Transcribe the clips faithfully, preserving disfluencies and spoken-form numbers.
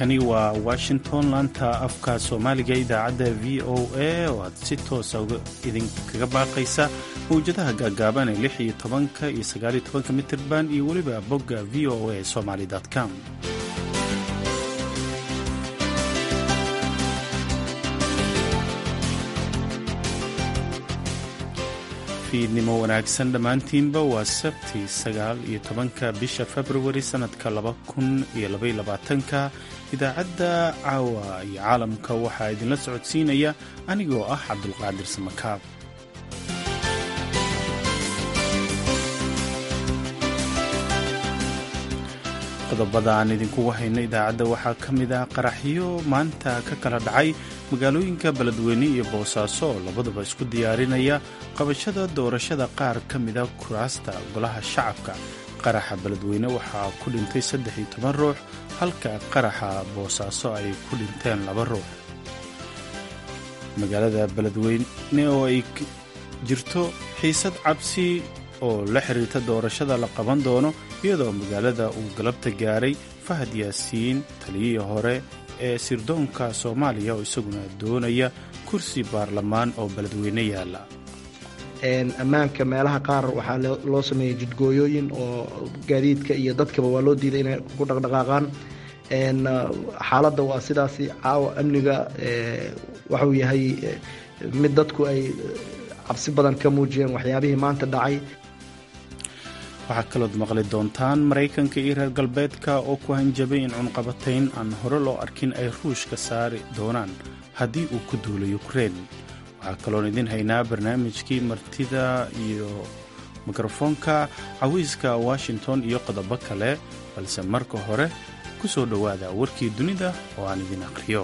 halkani waa washington laanta afka soomaaliga idaacadda v o a oo aad si toosa idinkaga baaqaysa mawjadaha gaagaaban ee lix iyo tobanka iyo sagaal iyo tobanka mitirban iyo weliba bogga v o a somali com. fiidnimo wanaagsan dhammaantiinba waa sabti sagaal iyo tobanka bisha februari sannadka laba kun iyo labaiyo labaatanka. idaacadda caawa iyo caalamka waxaa idinla socodsiinaya anigoo ah cabdulqaadir samakaab. qodobada aan idinkugu hayno idaacadda waxaa ka mid ah qaraxyo maanta ka kala dhacay magaalooyinka beledweyne iyo boosaaso oo labaduba isku diyaarinaya qabashada doorashada qaar ka mida kuraasta golaha shacabka. qaraxa beledweyne waxaa ku dhintay saddex iyo toban ruux halka qaraxa boosaaso ay ku dhinteen laba ruux. magaalada beledweyne oo ay jirto xiisad cabsi oo la xiriirta doorashada la qaban doono iyadoo magaalada uu galabta gaaray fahad yaasiin taliyihii hore ee sirdoonka soomaaliya oo isaguna doonaya kursi baarlamaan oo beledweyne yaala. ammaanka meelaha qaar waxaa loo sameeyey jidgooyooyin oo gaadiidka iyo dadkaba waa loo diiday inay ku dhaqdhaqaaqaan. xaaladda waa sidaasi caawa amniga waxuu yahay mid dadku ay cabsi badan ka muujiyeen waxyaabihii maanta dhacay. waxaa kalood maqli doontaan maraykanka iyo reer galbeedka oo ku hanjabay in cunqabatayn aan hore loo arkin ay ruushka saari doonaan haddii uu ku duulo ukrein. waxaa kaloon idin haynaa barnaamijkii martida iyo mikrofoonka cawiiska washington iyo qodobo kale, balse marka hore ku soo dhowaada warkii dunida oo aan idin aqriyo.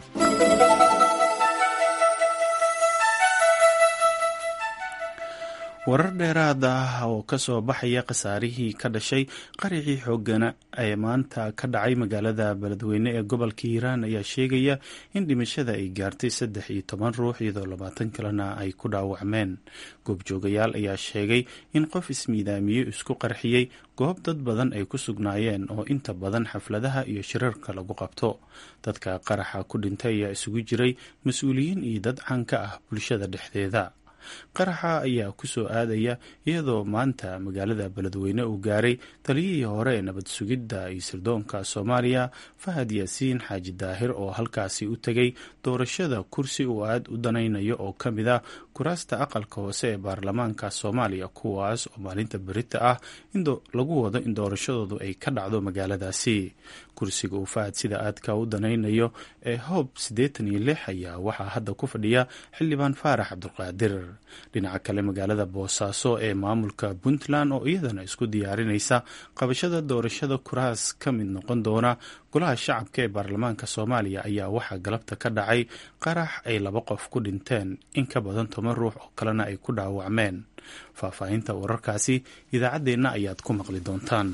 warar dheeraad ah oo ka soo baxaya khasaarihii ka dhashay qarixii xooggana ee maanta ka dhacay magaalada beledweyne ee gobolka hiiraan ayaa sheegaya in dhimashada ay gaartay saddex iyo toban ruux iyadoo labaatan kalena ay ku dhaawacmeen. goobjoogayaal ayaa sheegay in qof ismiidaamiye isku qarxiyey goob dad badan ay ku sugnaayeen oo inta badan xafladaha iyo shirarka lagu qabto. dadka qaraxa ku dhintay ayaa isugu jiray mas-uuliyiin iyo dad caan ka ah bulshada dhexdeeda. qaraxa ayaa ku soo aadaya iyadoo maanta magaalada beledweyne uu gaaray taliyihii hore ee nabad sugidda iyo sirdoonka soomaaliya fahad yaasiin xaaji daahir oo halkaasi u tegay doorashada kursi uu aad u danaynayo oo ka mid ah kuraasta aqalka hoose ee baarlamaanka soomaaliya, kuwaas oo maalinta berita ah in lagu wado in doorashadoodu ay ka dhacdo magaaladaasi. kursiga uu fahad sida aadka u danaynayo ee hoob siddeetan iyo lix ayaa waxaa hadda ku fadhiya xildhibaan faarax cabdulqaadir. dhinaca kale magaalada boosaaso ee maamulka puntland oo iyadana isku diyaarinaysa qabashada doorashada kuraas ka mid noqon doona golaha shacabka ee baarlamaanka soomaaliya ayaa waxaa galabta ka dhacay qarax ay laba qof ku dhinteen in ka badan toban ruux oo kalena ay ku dhaawacmeen. faahfaahinta wararkaasi idaacaddeenna ayaad ku maqli doontaan.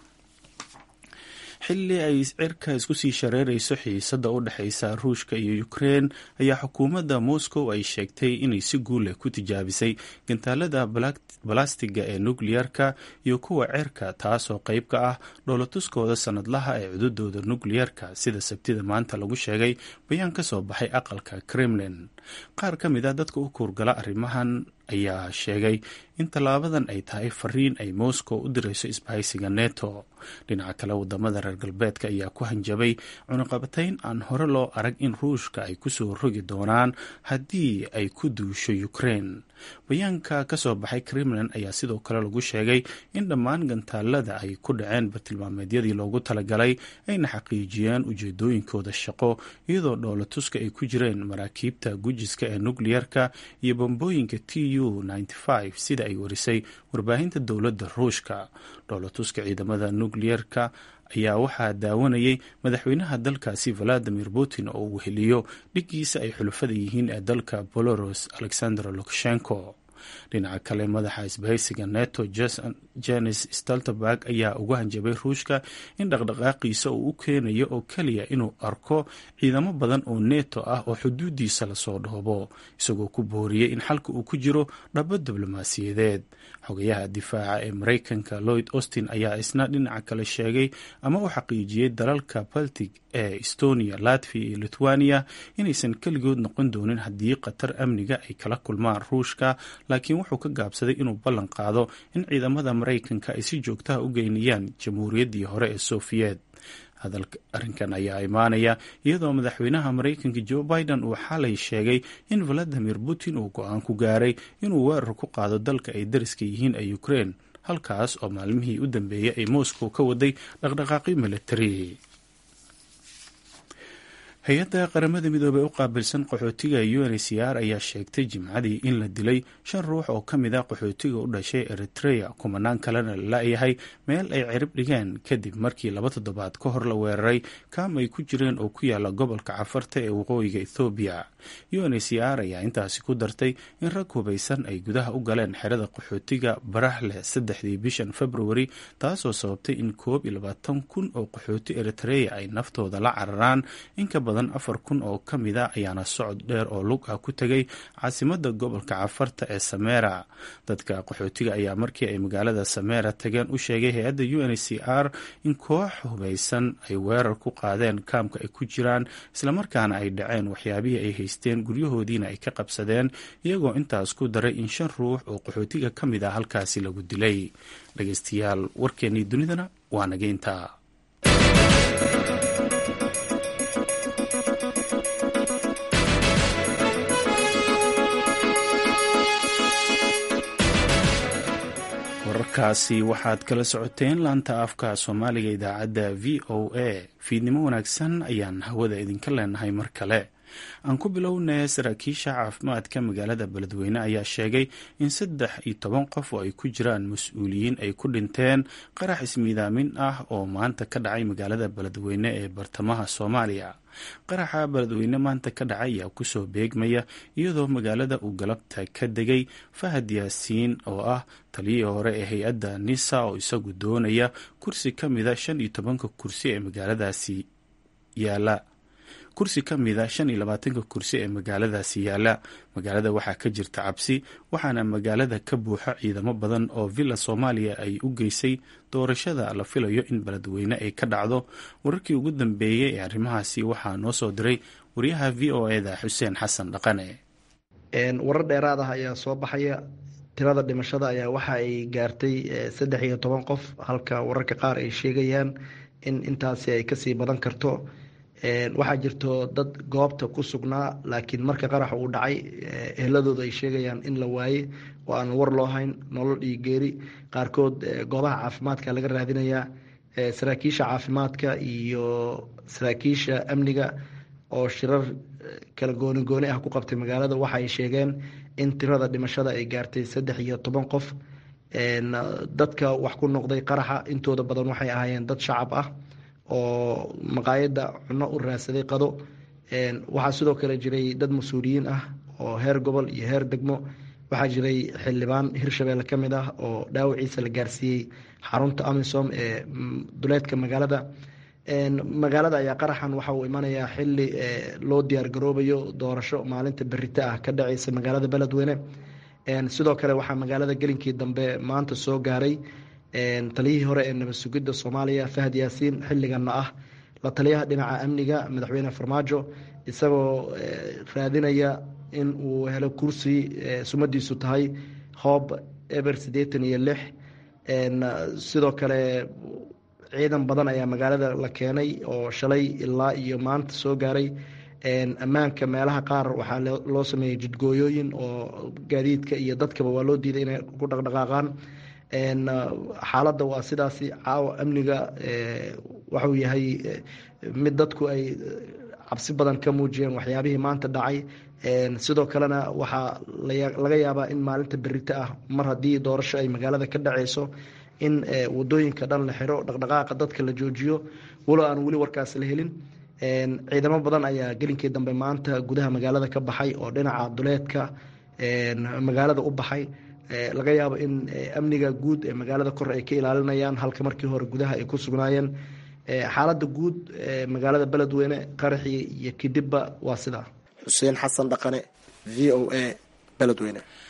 xilli ay cirka isku sii shareerayso xiisadda u dhexaysa ruushka iyo ukrein ayaa xukuumadda moscow ay sheegtay inay si guul leh ku tijaabisay gantaalada balastiga ee nukliyarka iyo kuwa cirka, taasoo qayb ka ah dhoolatuskooda sanadlaha ee cududooda nukliyarka sida sabtida maanta lagu sheegay bayaan ka soo baxay aqalka kremlin. qaar ka mid a dadka u kuurgala arrimahan ayaa sheegay in tallaabadan ay tahay fariin ay moscow u dirayso isbahaysiga neto. dhinaca kale wadamada reer galbeedka ayaa ku hanjabay cunaqabatayn aan hore loo arag in ruushka ay kusoo rogi doonaan haddii ay ku duusho ukrein. bayaanka ka soo baxay kremlin ayaa sidoo kale lagu sheegay in dhammaan gantaalada ay ku dhaceen bartilmaameedyadii loogu talagalay ayna xaqiijiyeen ujeedooyinkooda shaqo, iyadoo dhoolatuska ay ku jireen maraakiibta gujiska ee nukliyarka iyo bambooyinka t u sida ay warisay warbaahinta dowladda ruushka. dhoolatuska ciidamada nukliyarka ayaa waxaa daawanayay madaxweynaha dalkaasi valadimir putin oo uu heliyo dhiggiisa ay xulafada yihiin ee dalka belarus alexander lukashenko. dhinaca kale madaxa isbahaysiga neto jenis stoltenberg ayaa uga hanjabay ruushka in dhaqdhaqaaqiisa uu u keenayo oo keliya inuu arko ciidamo badan oo neto ah oo xuduudiisa lasoo dhoobo, isagoo ku booriyey in xalka uu ku jiro dhabo diblomaasiyadeed. xogayaha difaaca ee maraykanka lloyd austin ayaa isna dhinaca kale sheegay ama u xaqiijiyey dalalka baltic ee estonia, latvia iyo lithuania inaysan keligood noqon doonin haddii khatar amniga ay kala kulmaan ruushka, laakiin wuxuu ka gaabsaday inuu ballan qaado in ciidamada maraykanka ay si joogtaha u geynayaan jamhuuriyaddii hore ee sofiyeet. hadalka arrinkan ayaa imaanaya iyadoo madaxweynaha maraykanka joe biden uu xalay sheegay in valadimir putin uu go-aan ku gaaray inuu weerar ku qaado dalka ay dariska yihiin ee ukraine, halkaas oo maalmihii u dambeeyay ay moscow ka waday dhaqdhaqaaqyo militari. hay-adda qaramada midoobey u qaabilsan qaxootiga u n h c r ayaa sheegtay jimcadii in la dilay shan ruux oo ka mid a qaxootiga u dhashay eritrea, kumanaan kalena la la-yahay meel ay cirib dhigeen kadib markii laba toddobaad ka hor la weeraray kaam ay ku jireen oo ku yaala gobolka cafarta ee waqooyiga ethoobiya. u n h c r ayaa intaasi ku dartay in rag hubaysan ay gudaha u galeen xerada qaxootiga baraxle saddexdii bishan februari, taasoo sababtay in koob iyo labaatan kun oo qaxooti eritrea ay naftooda la cararaan. inka badan afar kun oo ka mid a ayaana socod dheer oo lug ah ku tegay caasimada gobolka cafarta ee Sameera. dadka qaxootiga ayaa markii ay magaalada Sameera tageen u sheegay hay-adda u n h c r in koox hubaysan ay weerar ku qaadeen kaamka ay ku jiraan, islamarkaana ay dhaceen waxyaabihii ay haysteen, guryahoodiina ay ka qabsadeen, iyagoo intaas ku daray in shan ruux oo qaxootiga ka mid ah halkaasi lagu dilay. dhegeystayaal, warkeennii dunidana waa nageynta. wararkaasi waxaad kala socoteen laanta afka soomaaliga idaacadda v o a. fiidnimo wanaagsan ayaan hawada idinka leenahay mar kale. aan ku bilownay saraakiisha caafimaadka magaalada beledweyne ayaa sheegay in saddex iyo toban qof oo ay ku jiraan mas-uuliyiin ay ku dhinteen qarax ismiidaamin ah oo maanta ka dhacay magaalada beledweyne ee bartamaha soomaaliya. qaraxa beledweyne maanta ka dhacay ayaa kusoo beegmaya iyadoo magaalada uu galabta ka degay Fahad Yaasiin oo ah taliyihii hore ee hay-adda nisa oo isagu doonaya kursi ka mida shan iyo tobanka kursi ee magaaladaasi yaala kursi ka mida shan iyo labaatanka kursi ee magaaladaasi yaala. magaalada waxaa ka jirta cabsi, waxaana magaalada ka buuxa ciidamo badan oo villa Soomaaliya ay u geysay doorashada la filayo in beledweyne ay ka dhacdo. wararkii ugu dambeeyey ee arrimahaasi waxaa noo soo diray wariyaha v o e da Xuseen Xasan Dhaqane. warar dheeraad ah ayaa soo baxaya. tirada dhimashada ayaa waxa ay gaartay saddex iyo toban qof, halka wararka qaar ay sheegayaan in intaasi ay kasii badan karto. waxaa jirto dad goobta ku sugnaa, laakiin marka qaraxa uu dhacay ehladooda ay sheegayaan in la waayey oo aan war loo hayn, nolol iyo geeri. qaarkood goobaha caafimaadka laga raadinayaa. saraakiisha caafimaadka iyo saraakiisha amniga oo shirar kala gooni gooni ah ku qabtay magaalada waxaay sheegeen in tirada dhimashada ay gaartay saddex iyo toban qof. dadka wax ku noqday qaraxa intooda badan waxay ahaayeen dad shacab ah oo maqaayadda cunno u raadsaday qado. waxaa sidoo kale jiray dad mas-uuliyiin ah oo heer gobol iyo heer degmo. waxaa jiray xildhibaan hirshabeelle ka mid ah oo dhaawaciisa la gaarsiiyey xarunta amisom ee duleedka magaalada. magaalada ayaa qaraxan waxa uu imanayaa xili loo diyaar garoobayo doorasho maalinta berita ah ka dhaceysa magaalada beledweyne. sidoo kale waxaa magaalada gelinkii dambe maanta soo gaaray taliyihii hore ee nabad sugidda Soomaaliya Fahad Yaasiin, xilligana ah la taliyaha dhinaca amniga madaxweyne Farmaajo, isagoo raadinaya in uu helo kursi sumadiisu tahay hoob eber siddeetan iyo lix. sidoo kale ciidan badan ayaa magaalada la keenay oo shalay ilaa iyo maanta soo gaaray. ammaanka meelaha qaar waxaa loo sameeyey jidgooyooyin oo gaadiidka iyo dadkaba waa loo diiday inay ku dhaqdhaqaaqaan. xaaladda waa sidaasi. caawa amniga waxuu yahay mid dadku ay cabsi badan ka muujiyeen waxyaabihii maanta dhacay. sidoo kalena waxaa laga yaabaa in maalinta berita ah, mar haddii doorasho ay magaalada ka dhaceyso, in wadooyinka dhan la xiro, dhaqdhaqaaqa dadka la joojiyo, walo aan weli warkaas la helin. ciidamo badan ayaa gelinkii dambe maanta gudaha magaalada ka baxay oo dhinaca duleedka magaalada u baxay. laga yaabo in amniga guud ee magaalada kor ay ka ilaalinayaan, halka markii hore gudaha ay ku sugnaayeen. xaaladda guud ee magaalada beledweyne qaraxii iyo kidibba waa sidaa. xuseen xasan dhaqane, v o a, beledweyne.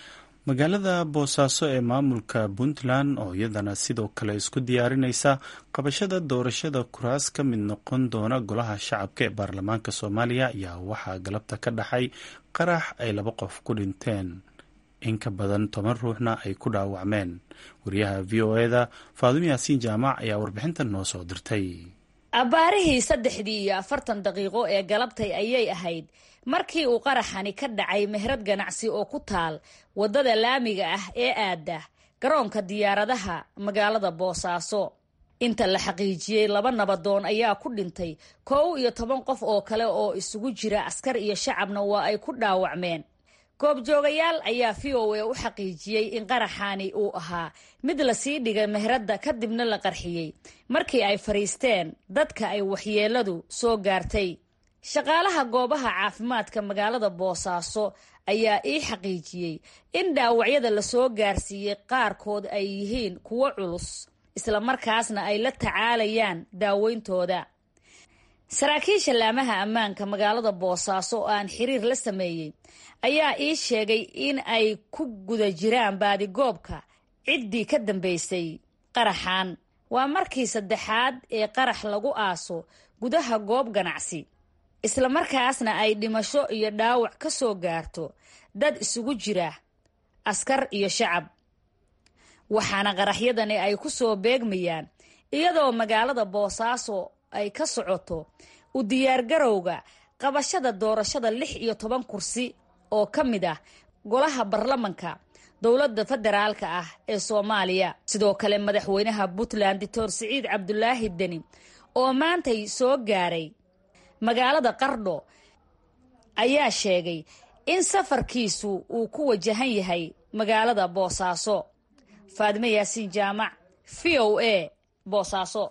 magaalada boosaaso ee maamulka puntland oo iyadana sidoo kale isku diyaarinaysa qabashada doorashada kuraas ka mid noqon doona golaha shacabka ee baarlamaanka soomaaliya ayaa waxaa galabta ka dhaxay qarax ay laba qof ku dhinteen in ka badan toban ruuxna ay ku dhaawacmeen. wariyaha v o eda faadumo yaasiin jaamac ayaa warbixintan noo soo dirtay. abbaarihii saddexdii iyo afartan daqiiqo ee galabtay ayay ahayd markii uu qaraxani ka dhacay meherad ganacsi oo ku taal waddada laamiga ah ee aada garoonka diyaaradaha magaalada boosaaso. inta la xaqiijiyey laba nabadoon ayaa ku dhintay, kow iyo toban qof oo kale oo isugu jira askar iyo shacabna waa ay ku dhaawacmeen. goobjoogayaal ayaa v o a u xaqiijiyey in qaraxani uu ahaa mid lasii dhigay meheradda kadibna la qarxiyey markii ay fadhiisteen dadka ay waxyeeladu soo gaartay. shaqaalaha goobaha caafimaadka magaalada boosaaso ayaa ii xaqiijiyey in dhaawacyada lasoo gaarsiiyey qaarkood ay yihiin kuwo culus, isla markaasna ay la tacaalayaan daaweyntooda. saraakiisha laamaha ammaanka magaalada boosaaso oo aan xiriir la sameeyey ayaa ii sheegay in ay ku guda jiraan baadigoobka ciddii ka dambaysay qaraxan. waa markii saddexaad ee qarax lagu aaso gudaha goob ganacsi, isla markaasna ay dhimasho iyo dhaawac ka soo gaarto dad isugu jira askar iyo shacab. waxaana qaraxyadani ay ku soo beegmayaan iyadoo magaalada boosaaso ay ka socoto u diyaargarowga qabashada doorashada lix iyo toban kursi oo ka mid ah golaha baarlamanka dowladda federaalka ah ee Soomaaliya. sidoo kale madaxweynaha Puntland Dr Siciid Cabdulaahi Deni oo maantay soo gaaray magaalada Qardho ayaa sheegay in safarkiisu uu ku wajahan yahay magaalada Boosaaso. Faadumo Yaasiin Jaamac, V O A, Boosaaso.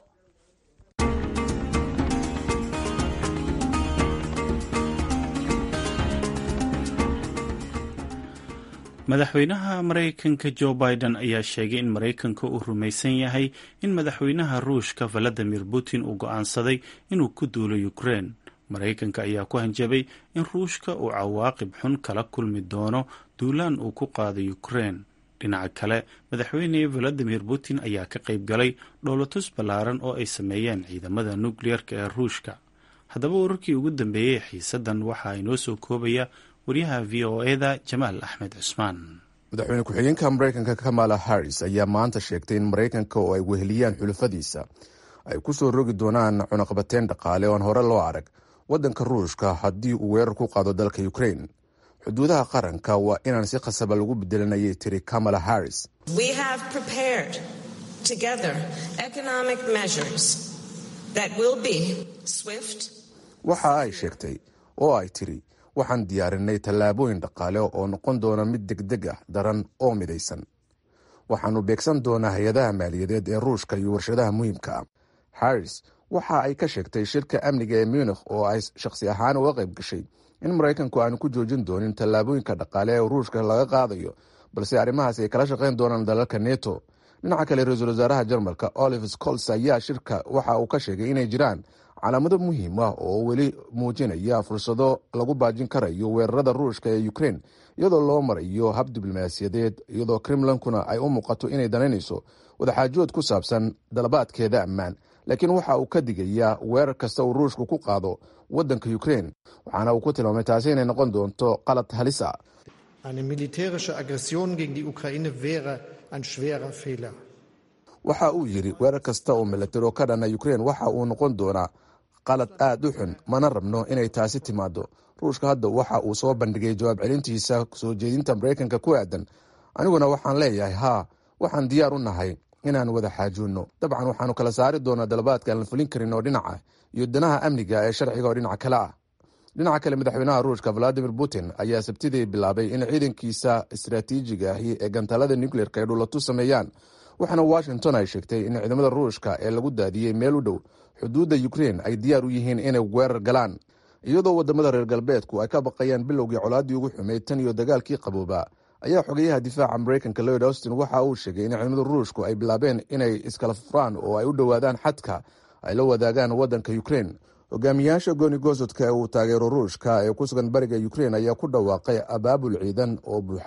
madaxweynaha maraykanka Joe Biden ayaa sheegay in maraykanka uu rumaysan yahay in madaxweynaha ruushka Vladimir Putin uu go'aansaday inuu ku duulo Ukraine. maraykanka ayaa ku hanjabay in ruushka uu cawaaqib xun kala kulmi doono duulaan uu ku qaaday Ukraine. dhinaca kale madaxweyne Vladimir Putin ayaa ka qayb galay dhoolatus ballaaran oo ay sameeyeen ciidamada nukliyeerka ee ruushka. haddaba wararkii ugu dambeeyey xiisadan waxaa inoo soo koobaya wariyaha v o eda Jamaal Axmed Cusmaan. madaxweyne ku-xigeenka maraykanka Kamala Harris ayaa maanta sheegtay in maraykanka oo ay weheliyaan xulafadiisa ay ku soo rogi doonaan cunaqabateyn dhaqaale oo aan hore loo arag waddanka ruushka haddii uu weerar ku qaado dalka Ukraine. xuduudaha qaranka waa inaan si khasaba lagu bedelanayay tiri Kamala Harris. We have prepared together economic measures that will be swift. waxa ay sheegtay oo ay tiri waxaan diyaarinay tallaabooyin dhaqaale oo noqon doona mid degdeg ah, daran oo midaysan. waxaanu beegsan doonaa hay-adaha maaliyadeed ee ruushka iyo warshadaha muhiimka ah. Harris waxa ay ka sheegtay shirka amniga ee Munich oo ay shakhsi ahaan uga qayb gashay in maraykanku aanu ku joojin doonin tallaabooyinka dhaqaale ee ruushka laga qaadayo, balse arrimahaas ay kala shaqayn doonaan dalalka neto. dhinaca kale ra-iisul wasaaraha Jarmalka Olaf Scholz ayaa shirka waxa uu ka sheegay inay jiraan calaamado muhiim ah oo weli muujinaya fursado lagu baajin karayo weerarada ruushka ee Ukraine iyadoo loo marayo hab diblomaasiyadeed, iyadoo Kremlinkuna ay u muuqato inay danaynayso wadaxaajood ku saabsan dalabaadkeeda ammaan. laakiin waxa uu ka digayaa weerar kasta uu ruushku ku qaado waddanka Ukraine, waxaana uu ku tilmaamay taasi inay noqon doonto qalad halis ah. Eine militärische Aggression gegen die Ukraine wäre ein schwerer Fehler. waxa uu yiri weerar kasta oo military oo ka dhana Ukraine waxa uu noqon doonaa qalad aad u xun, mana rabno inay taasi timaado. ruushka hadda waxa uu soo bandhigay jawaab celintiisa soo jeedinta maraykanka ku aadan. aniguna waxaan leeyahay haa, waxaan diyaar u nahay inaan wada xaajoonno. dabcan waxaanu kala saari doonaa dalabaadka aan la fulin karin oo dhinaca iyo danaha amniga ee sharciga oo dhinaca kale ah. dhinaca kale madaxweynaha ruushka Vladimir Putin ayaa sabtidii bilaabay in ciidankiisa istiraatiijiga ahi ee gantaalada nuclearka ay dhulatu sameeyaan, waxaana Washington ay sheegtay in ciidamada ruushka ee lagu daadiyey meel u dhow xuduudda Ukraine ay diyaar u yihiin inay weerar galaan, iyadoo wadamada reer galbeedku ay ka baqayaan bilowgii colaadii ugu xumeyd tan iyo dagaalkii qabooba. ayaa xogeyaha difaaca maraykanka Lloyd Austin waxa uu sheegay in ciidamada ruushku ay bilaabeen inay iskala furaan oo ay u dhowaadaan xadka ay la wadaagaan waddanka Ukraine. hogaamiyaasha gooni-goosodka ee uu taageero ruushka ee ku sugan bariga Ukraine ayaa ku dhawaaqay abaabul ciidan oo buuxa,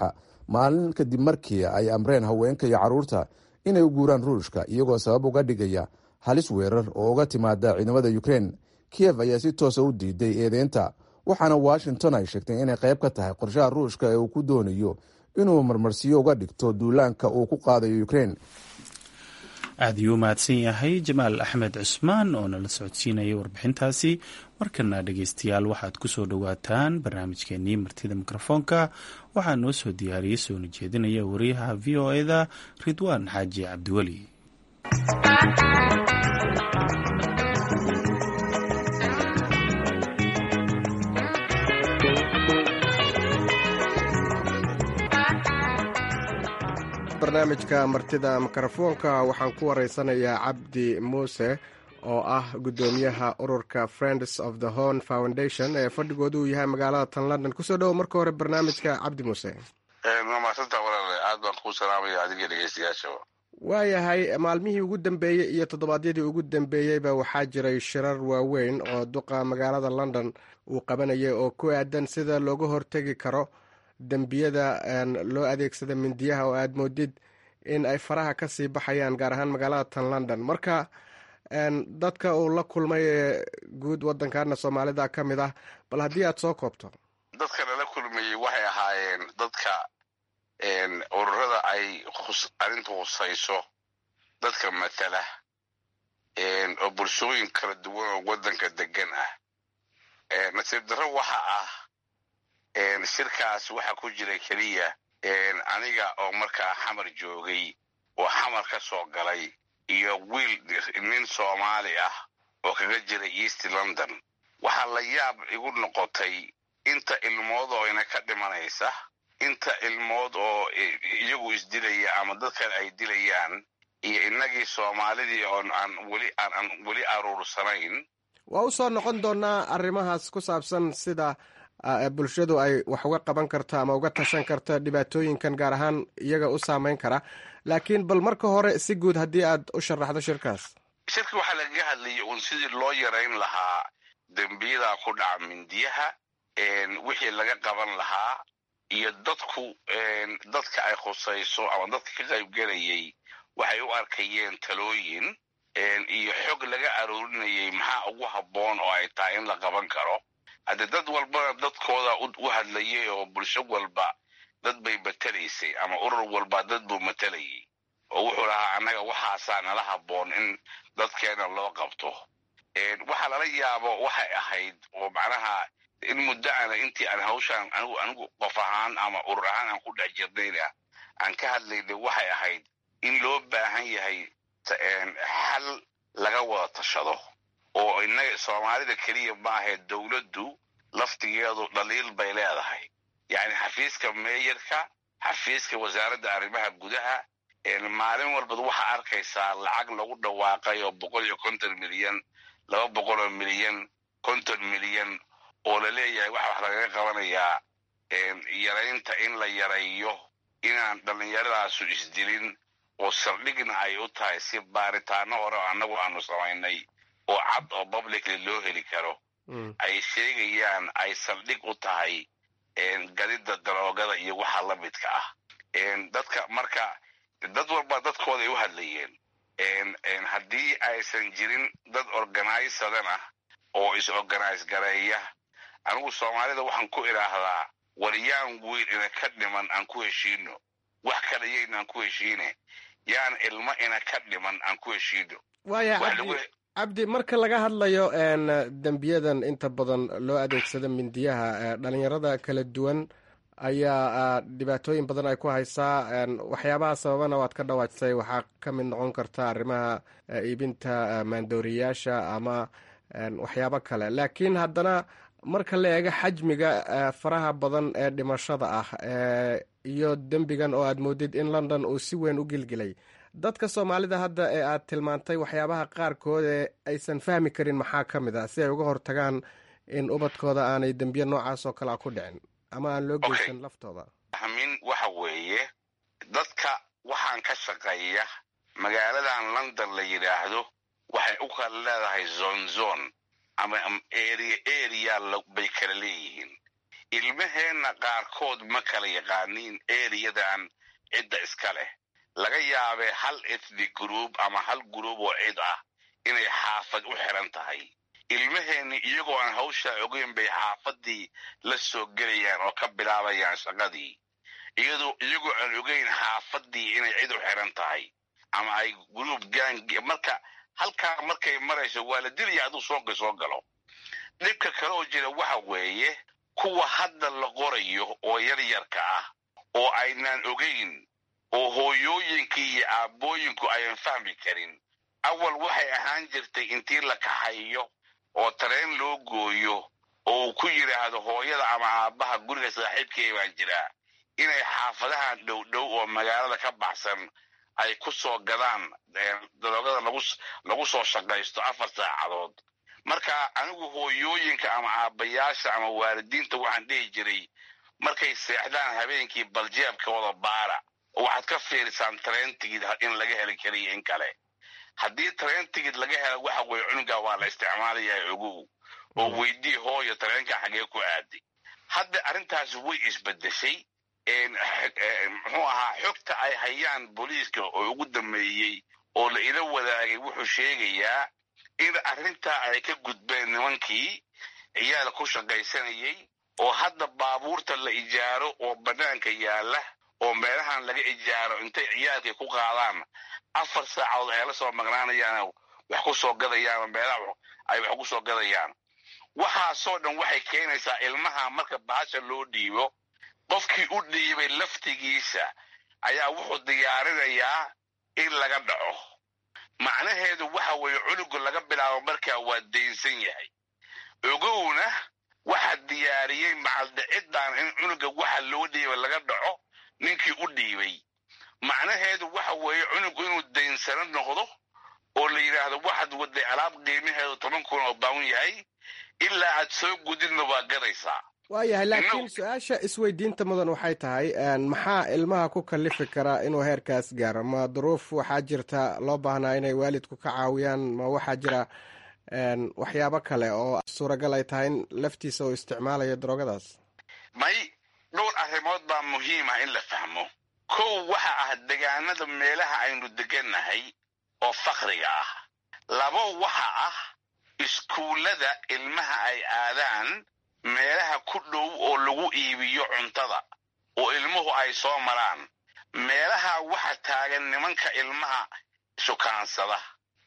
maalin kadib markii ay amreen haweenka iyo carruurta inay u guuraan ruushka iyagoo sabab uga dhigaya halis weerar oo uga timaada ciidamada ukrein. kiev ayaa si toosa u diiday eedeynta, waxaana washington ay sheegtay inay qayb ka tahay qorshaha ruushka ee uu ku doonayo inuu marmarsiyo uga dhigto duulaanka uu ku qaadayo ukrein. aad ayuu u mahadsan yahay jamaal axmed cusmaan oo nala socodsiinaya warbixintaasi. markana dhegeystayaal waxaad ku soo dhowaataan barnaamijkeenii martida mikrofoonka. waxaa noo soo diyaariyey soona jeedinaya wariyaha v o eda ridwaan xaaji cabdiweli. barnaamijka martida mikrofoonka waxaan ku wareysanayaa cabdi muuse oo ah gudoomiyaha ururka Friends of the Horn Foundation ee fadhigoodu uu yahay magaalada tan London. kusoo dhowo marka hore barnaamijka cabdi muuse. maasanta walaale aad baan kuu salaamaya adiga dhegeystayaasha. waayahay, maalmihii ugu dambeeyey iyo toddobaadyadii ugu dambeeyeyba waxaa jiray shirar waaweyn oo duqa magaalada London uu qabanayay oo ku aadan sida looga hortegi karo dembiyada loo adeegsada mindiyaha oo aad moodid in ay faraha ka sii baxayaan gaar ahaan magaalada tan London. marka dadka uu la kulmay ee guud waddankaana soomaalida ka mid ah, bal haddii aad soo koobto. dadka lala kulmayey waxay ahaayeen dadka ururada ay arrinta khusayso, dadka matala oo bulshooyin kala duwan oo waddanka degan ah. nasiib darro waxa ah shirkaas waxaa ku jira keliya aniga oo markaa xamar joogay oo xamar ka soo galay iyo wiil nin Soomaali ah oo kaga jira East London. waxaa la yaab igu noqotay inta ilmood oo ina ka dhimanaysa, inta ilmood oo iyagu isdilaya ama dadkan ay dilayaan, iyo inagii Soomaalidii oo aan weli aan weli aruursanayn. waa u soo noqon doonaa arrimahaas ku saabsan sida bulshadu ay wax uga qaban karto ama uga tashan karto dhibaatooyinkan gaar ahaan iyaga u saameyn kara. laakiin bal marka hore si guud haddii aad u sharaxdo shirkaas. shirka waxaa lagaga hadlayay uun sidii loo yarayn lahaa dembiyada ku dhaca mindiyaha, wixii laga qaban lahaa, iyo dadku dadka ay khusayso ama dadka ka qaybgelayay waxay u arkayeen talooyin iyo xog laga aroorinayay maxaa ugu habboon oo ay tahay in la qaban karo. hadde dad walbana dadkooda u hadlayay oo bulsho walba dad bay matalaysay ama urur walba dad buu matalayay oo wuxuu lahaa annaga waxaasaa nala habboon in dadkeena loo qabto. waxa lala yaabo waxay ahayd oo macnaha in muddo ana intii aan hawshaan anigu anigu qof ahaan ama urur ahaan aan ku dhex jirnayna aan ka hadlaynay waxay ahayd in loo baahan yahay xal laga wada tashado oo inaga Soomaalida kaliya maaha, dawladdu laftigeedu dhaliil bay leedahay. yacni xafiiska meeyarka, xafiiska wasaaradda arrimaha gudaha, maalin walba waxaa arkaysaa lacag lagu dhawaaqay oo boqol iyo konton milyan, laba boqol oo milyan, konton milyan oo la leeyahay waxa wax lagaga qabanayaa yaraynta in la yareeyo inaan dhallinyaradaasu isdilin, oo saldhigna ay u tahay si baaritaano hore oo annagu aanu samaynay oo cad oo publicly loo heli karo ay sheegayaan ay saldhig u tahay gadida daroogada iyo waxa la midka ah. dadka marka dad walba dadkooda ay u hadlayeen. haddii aysan jirin dad organisadan ah oo is-organise gareeya, anigu Soomaalida waxaan ku idhaahdaa waryaan weyn ina ka dhiman aan ku heshiino, wax kale yaynaan ku heshiine, yaan ilmo ina ka dhiman aan ku heshiino. waaya cabdi, marka laga hadlayo dembiyadan inta badan loo adeegsada mindiyaha, dhalinyarada kala duwan ayaa dhibaatooyin badan ay ku haysaa. waxyaabaha sababana waad ka dhawaajisay, waxaa ka mid noqon karta arrimaha iibinta maandooriyaasha ama waxyaabo kale. laakiin haddana marka la eego xajmiga faraha badan ee dhimashada ah iyo dembigan oo aad moodid in London uu si weyn u gilgilay, dadka Soomaalida hadda ee aad tilmaantay waxyaabaha qaarkood ee aysan fahmi karin maxaa ka mid ah si ay uga hortagaan in ubadkooda aanay dembiye noocaas oo kale a ku dhicin ama aan loo geysan laftooda. fahmin waxa weeye dadka waxaan ka shaqeeya magaaladan London la yidhaahdo waxay u kala leedahay zone zone ama area area bay kala leeyihiin. ilmaheenna qaarkood ma kala yaqaaniin eriyadan cidda iska leh. laga yaabee hal ethnic group ama hal group oo cid ah inay xaafad u xiran tahay. ilmaheenni iyagoo aan hawshaa ogeyn bay xaafadii la soo gelayaan oo ka bilaabayaan shaqadii iyadoo iyagoo aan ogeyn xaafadii inay cid u xiran tahay ama ay group gang. marka halkaa markay marayso waa la dilaya hadduu sooga soo galo. dhibka kale oo jira waxa weeye kuwa hadda la qorayo oo yaryarka ah oo aynaan ogeyn oo hooyooyinkii iyo aabbooyinku ayan fahmi karin. awal waxay ahaan jirtay intii la kaxayo oo tareen loo gooyo oo uu ku yidhaahdo hooyada ama aabbaha guriga saaxiibkay baan jiraa inay xaafadahan dhowdhow oo magaalada ka baxsan ay ku soo gadaan daroogada lagu lagu soo shaqaysto afar saacadood. marka anigu hooyooyinka ama aabbayaasha ama waalidiinta waxaan dhihi jiray markay seexdaan habeenkii baljeebka wada baara oo waxaad ka fiirisaan tareen tigid in laga heli kariyo in kale. haddii tareen tigid laga helo waxa weye cunuga waa la isticmaalayaa ogow oo weydii hooyo tareenka xagee ku aaday. hadda arrintaasi way isbedeshay. muxuu ahaa xogta ay hayaan booliiska oo ugu dambeeyey oo la ila wadaagay wuxuu sheegayaa in arrintaa ay ka gudbeen nimankii ciyaal ku shaqaysanayay oo hadda baabuurta la ijaaro oo bannaanka yaalla oo meelahan laga ijaaro intay ciyaalkay ku qaadaan afar saacadood ay la soo maqnaanayaan wax ku soo gadayaan meelaha ay wax ku soo gadayaan. waxaasoo dhan waxay keenaysaa ilmaha marka bahasha loo dhiibo qofkii u dhiibay laftigiisa ayaa wuxuu diyaarinayaa in laga dhaco. macnaheedu waxa weeye cunugu laga bilaabo markaa waa daynsan yahay. ogowna waxa diyaariyey macaldhiciddan in cunuga waxa loo dhiibay laga dhaco ninkii u dhiibay. macnaheedu waxa weeye cunugu inuu daynsano noqdo oo la yidhaahdo waxaad waday alaab qiimaheedu toban kun oo bawn yahay ilaa aad soo gudidna waa gadaysaa. waayahay laakiin su-aasha isweydiinta mudan waxay tahay maxaa ilmaha ku kalifi karaa inuu heerkaas gaaro? ma duruuf waxaa jirta loo baahnaa inay waalidku ka caawiyaan? ma waxaa jira waxyaabo kale oo suuragal ay tahay in laftiisa uu isticmaalayo daroogadaas? may dhowr arrimood baa muhiim ah in la fahmo. kow waxa ah degaanada meelaha aynu degannahay oo fakriga ah. labo waxa ah iskuullada ilmaha ay aadaan meelaha ku dhow oo lagu iibiyo cuntada oo ilmuhu ay soo maraan. meelaha waxa taagan nimanka ilmaha shukaansada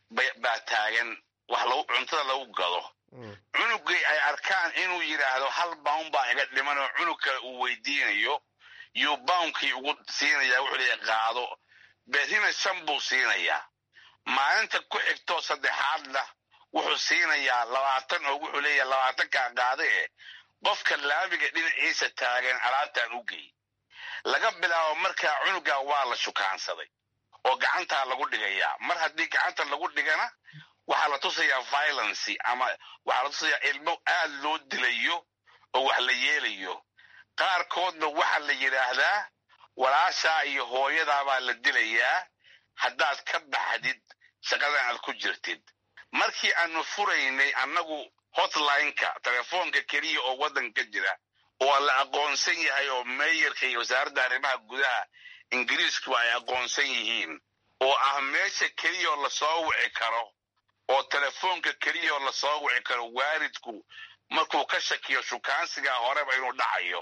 baa taagan wax lagu cuntada lagu gado. cunugay ay arkaan inuu yidhaahdo hal bawn baa iga dhiman oo cunug kale uu weydiinayo yuu bawnkii ugu siinayaa wuxuu leeyahay qaado. berrina shan buu siinayaa. maalinta ku xigtoo saddexaadna wuxuu siinayaa labaatan oo wuxuu leeyahay labaatankaa qaade eh qofka laamiga dhinaciisa taagan alaabtaan u gey. laga bilaabo markaa cunugaa waa la shukaansaday oo gacantaa lagu dhigayaa. mar haddii gacanta lagu dhigana waxaa la tusayaa violency ama waxaa la tusayaa ilmo aad loo dilayo oo wax la yeelayo. qaarkoodna waxaa la yidhaahdaa walaashaa iyo hooyadaabaa la dilayaa haddaad ka baxdid shaqadan aad ku jirtid. markii aanu furaynay annagu hotline-ka telefoonka keliya oo waddanka jira oo la aqoonsan yahay oo meeyarka iyo wasaaradda arrimaha gudaha ingiriisku ay aqoonsan yihiin oo ah meesha keliya oo lasoo wici karo oo telefoonka keliya oo lasoo wici karo waalidku markuu ka shakiyo shukaansigaa horeba inuu dhacayo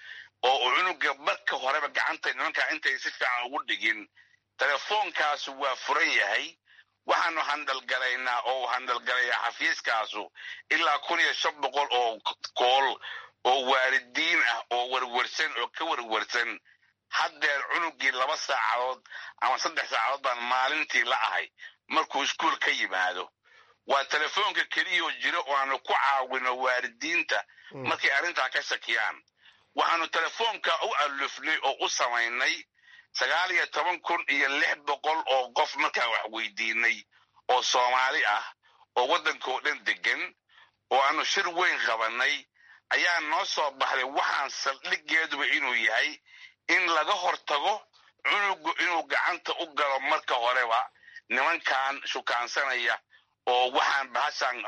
oo cunuga marka horeba gacanta nimankaa intay si fiican ugu dhigin telefoonkaasi waa furan yahay. waxaanu handalgalaynaa oo handalgalayaa xafiiskaasu ilaa kun iyo shan boqol oo kool oo waalidiin ah oo warwarsan oo ka warwarsan. haddeer cunugii laba saacadood ama saddex saacadood baan maalintii la ahay markuu iskuul ka yimaado. waa telefoonka keliyoo jiro oo aanu ku caawino waalidiinta markay arrintaa ka shakiyaan. waxaanu telefoonka u alufnay oo u samaynay sagaal iyo toban kun iyo lix boqol oo qof markaan wax weydiinay oo soomaali ah oo waddankao dhan degan oo aanu shir weyn qabannay ayaa noo soo baxday waxaan saldhiggeeduba inuu yahay in laga hortago cunugu inuu gacanta u galo marka horeba nimankan shukaansanaya oo waxaan bahashaan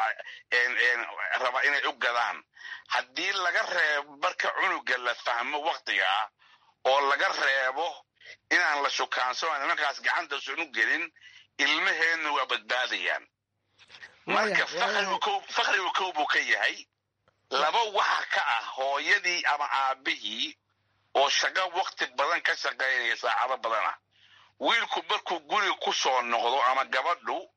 raba inay u gadaan. haddii laga reebo marka cunuga la fahmo waktigaa oo laga reebo inaan la shukaansano nimankaas gacanta sunu gelin, ilmaheenna waa badbaadayaan. marka fakrigu kow buu ka yahay. laba waxa ka ah hooyadii ama aabihii oo shaqo wakti badan ka shaqaynaya saacado badan ah. wiilku markuu guriga ku soo noqdo ama gabadhu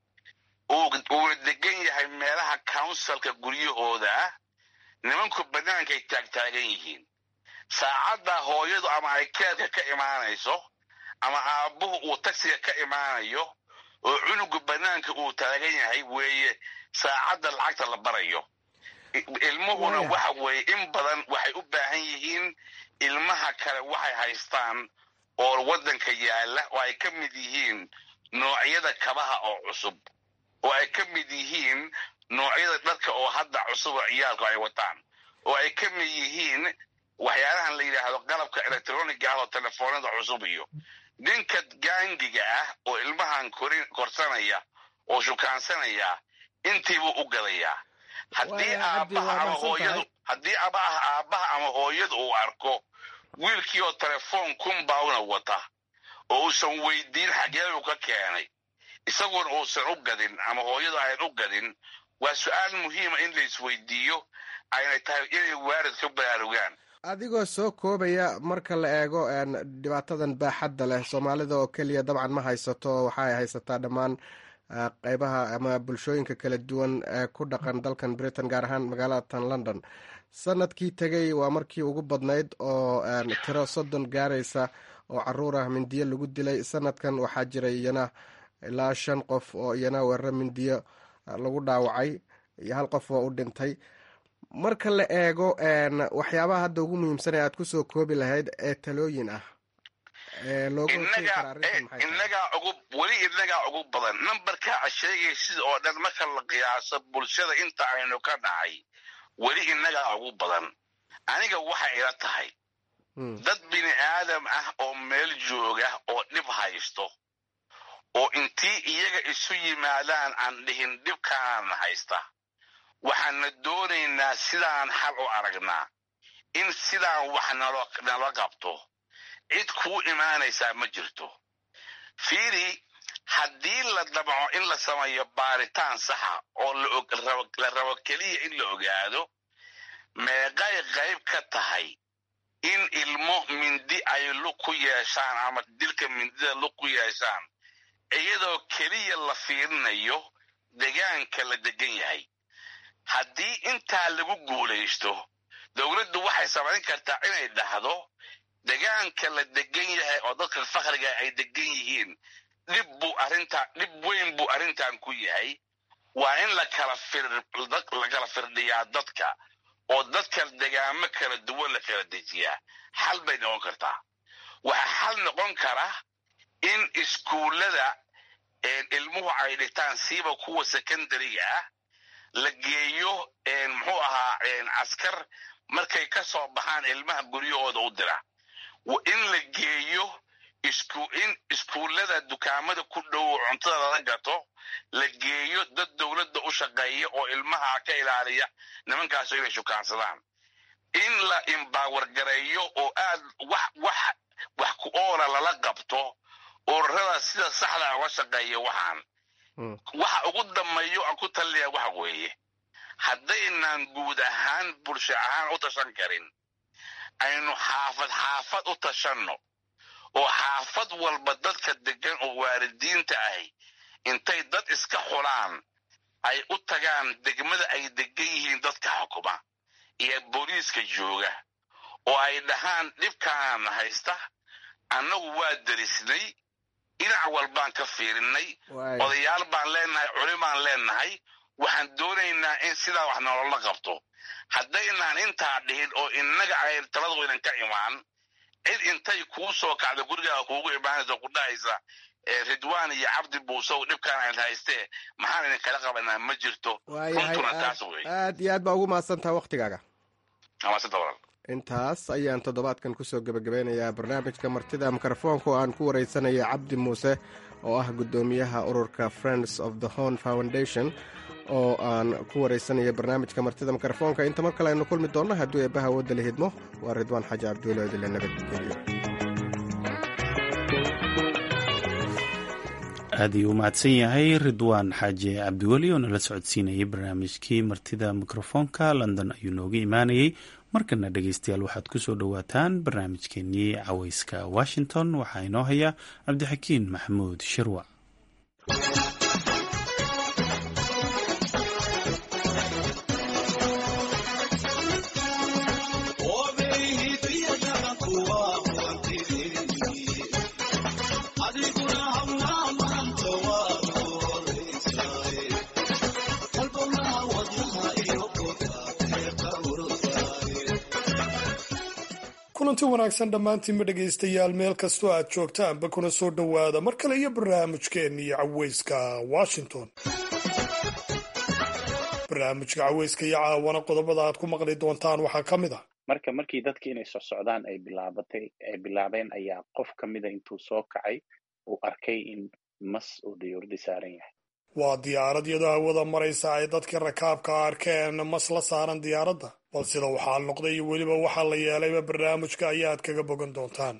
uuna degan yahay meelaha counsilka guryahooda ah, nimanku bannaankay taagtaagan yihiin. saacadda hooyadu ama ay keedka ka imaanayso ama aabbuhu uu tagsiga ka imaanayo oo cunugu bannaanka uu taagan yahay weeye saacadda lacagta la barayo. ilmuhuna waxa weeye in badan waxay u baahan yihiin ilmaha kale waxay haystaan oo waddanka yaalla, oo ay ka mid yihiin noocyada kabaha oo cusub, oo ay ka mid yihiin noocyada dharka oo hadda cusub oo ciyaalku ay wataan, oo ay ka mid yihiin waxyaalahan la yidhaahdo qalabka electroniga ah oo telefoonada cusub. iyo ninka gaangiga ah oo ilmahan korsanaya oo shukaansanaya intiibuu u gadayaa. haddii aabbaha ama hooyadu haddii aabbaha aabbaha ama hooyadu uu arko wiilkii oo telefoon kunbaawna wata oo uusan weydiin xaggee uu ka keenay, isaguna uusan u gadin ama hooyadu ayan u gadin, waa su-aal muhiima in la isweydiiyo, ayna tahay inay waarid ka baraarugaan. adigoo soo koobaya, marka la eego dhibaatadan baaxadda leh, soomaalida oo keliya dabcan ma haysato, waxaay haysataa dhammaan qaybaha ama bulshooyinka kala duwan ee ku dhaqan dalkan Britain, gaar ahaan magaalada tan London. sanadkii tegey waa markii ugu badnayd oo tiro soddon gaaraysa oo caruur ah mindiyo lagu dilay. sanadkan waxaa jiray iyana ilaa shan qof oo iyana weeraro mindiyo lagu dhaawacay iyo hal qof oo u dhintay. marka la eego waxyaabaha hadda ugu muhiimsan ee aad ku soo koobi lahayd ee talooyin ah inagaa ugu weli inagaa ugu badan numberka sheegay sida oo dhan marka la qiyaaso bulshada inta aynu ka dhahay, weli inagaa ugu badan. aniga waxay ila tahay dad bini aadam ah oo meel jooga oo dhib haysto, oo intii iyaga isu yimaadaan aan dhihin dhibkaana haysta, waxaana doonaynaa sidaan xal u aragnaa, in sidaan wax nala qabto. cid kuu imaanaysaa ma jirto. fiiri, haddii la damco in la sameeyo baaritaan saxa oo la rabo keliya in la ogaado meeqay qayb ka tahay in ilmo mindi ay lug ku yeeshaan ama dilka mindida lug ku yeeshaan, iyadoo keliya la fiirinayo degaanka la degan yahay. haddii intaa lagu guulaysto, dowladdu waxay samayn kartaa inay dhahdo degaanka la degan yahay oo dadka fakriga ay degan yihiin, dhib buu arrintaa dhib weyn buu arrintan ku yahay. waa in la kala fir la kala firdhiyaa dadka oo dadka degaamo kala duwan la kala dejiyaa. xal bay noqon kartaa. waxaa xal noqon kara in iskuullada ilmuhu ay dhigtaan, siiba kuwa secondariga ah, la geeyo muxuu ahaa askar markay ka soo baxaan ilmaha guryahooda u dira. in la geeyo in iskuullada dukaamada ku dhow cuntada lala gato, la geeyo dad dowladda u shaqeeya oo ilmaha ka ilaaliya nimankaaso inay shukaansadaan. in la imbaawargareeyo oo aad wax wax wax ku oola lala qabto ururada sida saxda uga shaqeeya waxaan. waxa ugu dambeeyo aan ku taliya waxa weeye, haddaynaan guud ahaan bulsho ahaan u tashan karin, aynu xaafad xaafad u tashanno oo xaafad walba dadka degan oo waalidiinta ahi intay dad iska xulaan ay u tagaan degmada ay degan yihiin dadka xukuma iyo booliiska jooga, oo ay dhahaan dhibkaana haysta, annagu waa darisnay, dhinac walbaan ka fiirinnay, odayaal baan leenahay, culimaan leenahay, waxaan doonaynaa in sidaa wax nolola qabto. haddaynaan intaa dhihin oo innaga ay taladu inan ka imaan, cid intay kuu soo kacda gurigaaga kuugu imaanaysa ku dhahaysa ridwaan iyo cabdi buusow dhibkaan ayn haystee maxaan idin kala qabanaa ma jirto. runtuna taas wey. aad iyo aad baa ugu mahadsantaha waktigaaga. ama si dabalan intaas ayaan toddobaadkan kusoo gebagabeynayaa barnaamijka martida mikrofoonka oo aan ku wareysanaya cabdi muuse oo ah guddoomiyaha ururka friends of the horn foundation oo aan ku wareysanaya barnaamijka martida mikrofoonka. inta mar kale aynu kulmi doonno hadduu eebbaha awoodda la hidmo. waa ridwaan xaaji cabdiweli odile nabadgeliyo. aad ayuu u mahadsan yahay ridwaan xaaji cabdiweli oo nala socodsiinayay barnaamijkii martida mikrofoonka. london ayuu nooga imaanayay. markana dhegeystayaal waxaad ku soo dhowaataan barnaamijkeenii caweyska washington. waxaa inoo haya cabdixakiin maxamuud shirwac. kulanti wanaagsan dhammaantiinma dhegaystayaal meel kastoo aad joogtaanba kuna soo dhowaada mar kale iyo barnaamijkeenii caweyska washington. barnaamijka caweyska iyo caawana qodobada aad ku maqli doontaan waxaa ka mid ah marka markii dadkii inay socsocdaan ay bilaabatay ay bilaabeen ayaa qof ka mida intuu soo kacay uu arkay in mas uu diyuuradi saaran yahay. waa diyaarad iyadoo hawada maraysa ay dadkii rakaabka arkeen mas la saaran diyaaradda, bal sida waxaa noqday iyo weliba waxaa la yeelayba barnaamijka ayaad kaga bogan doontaan.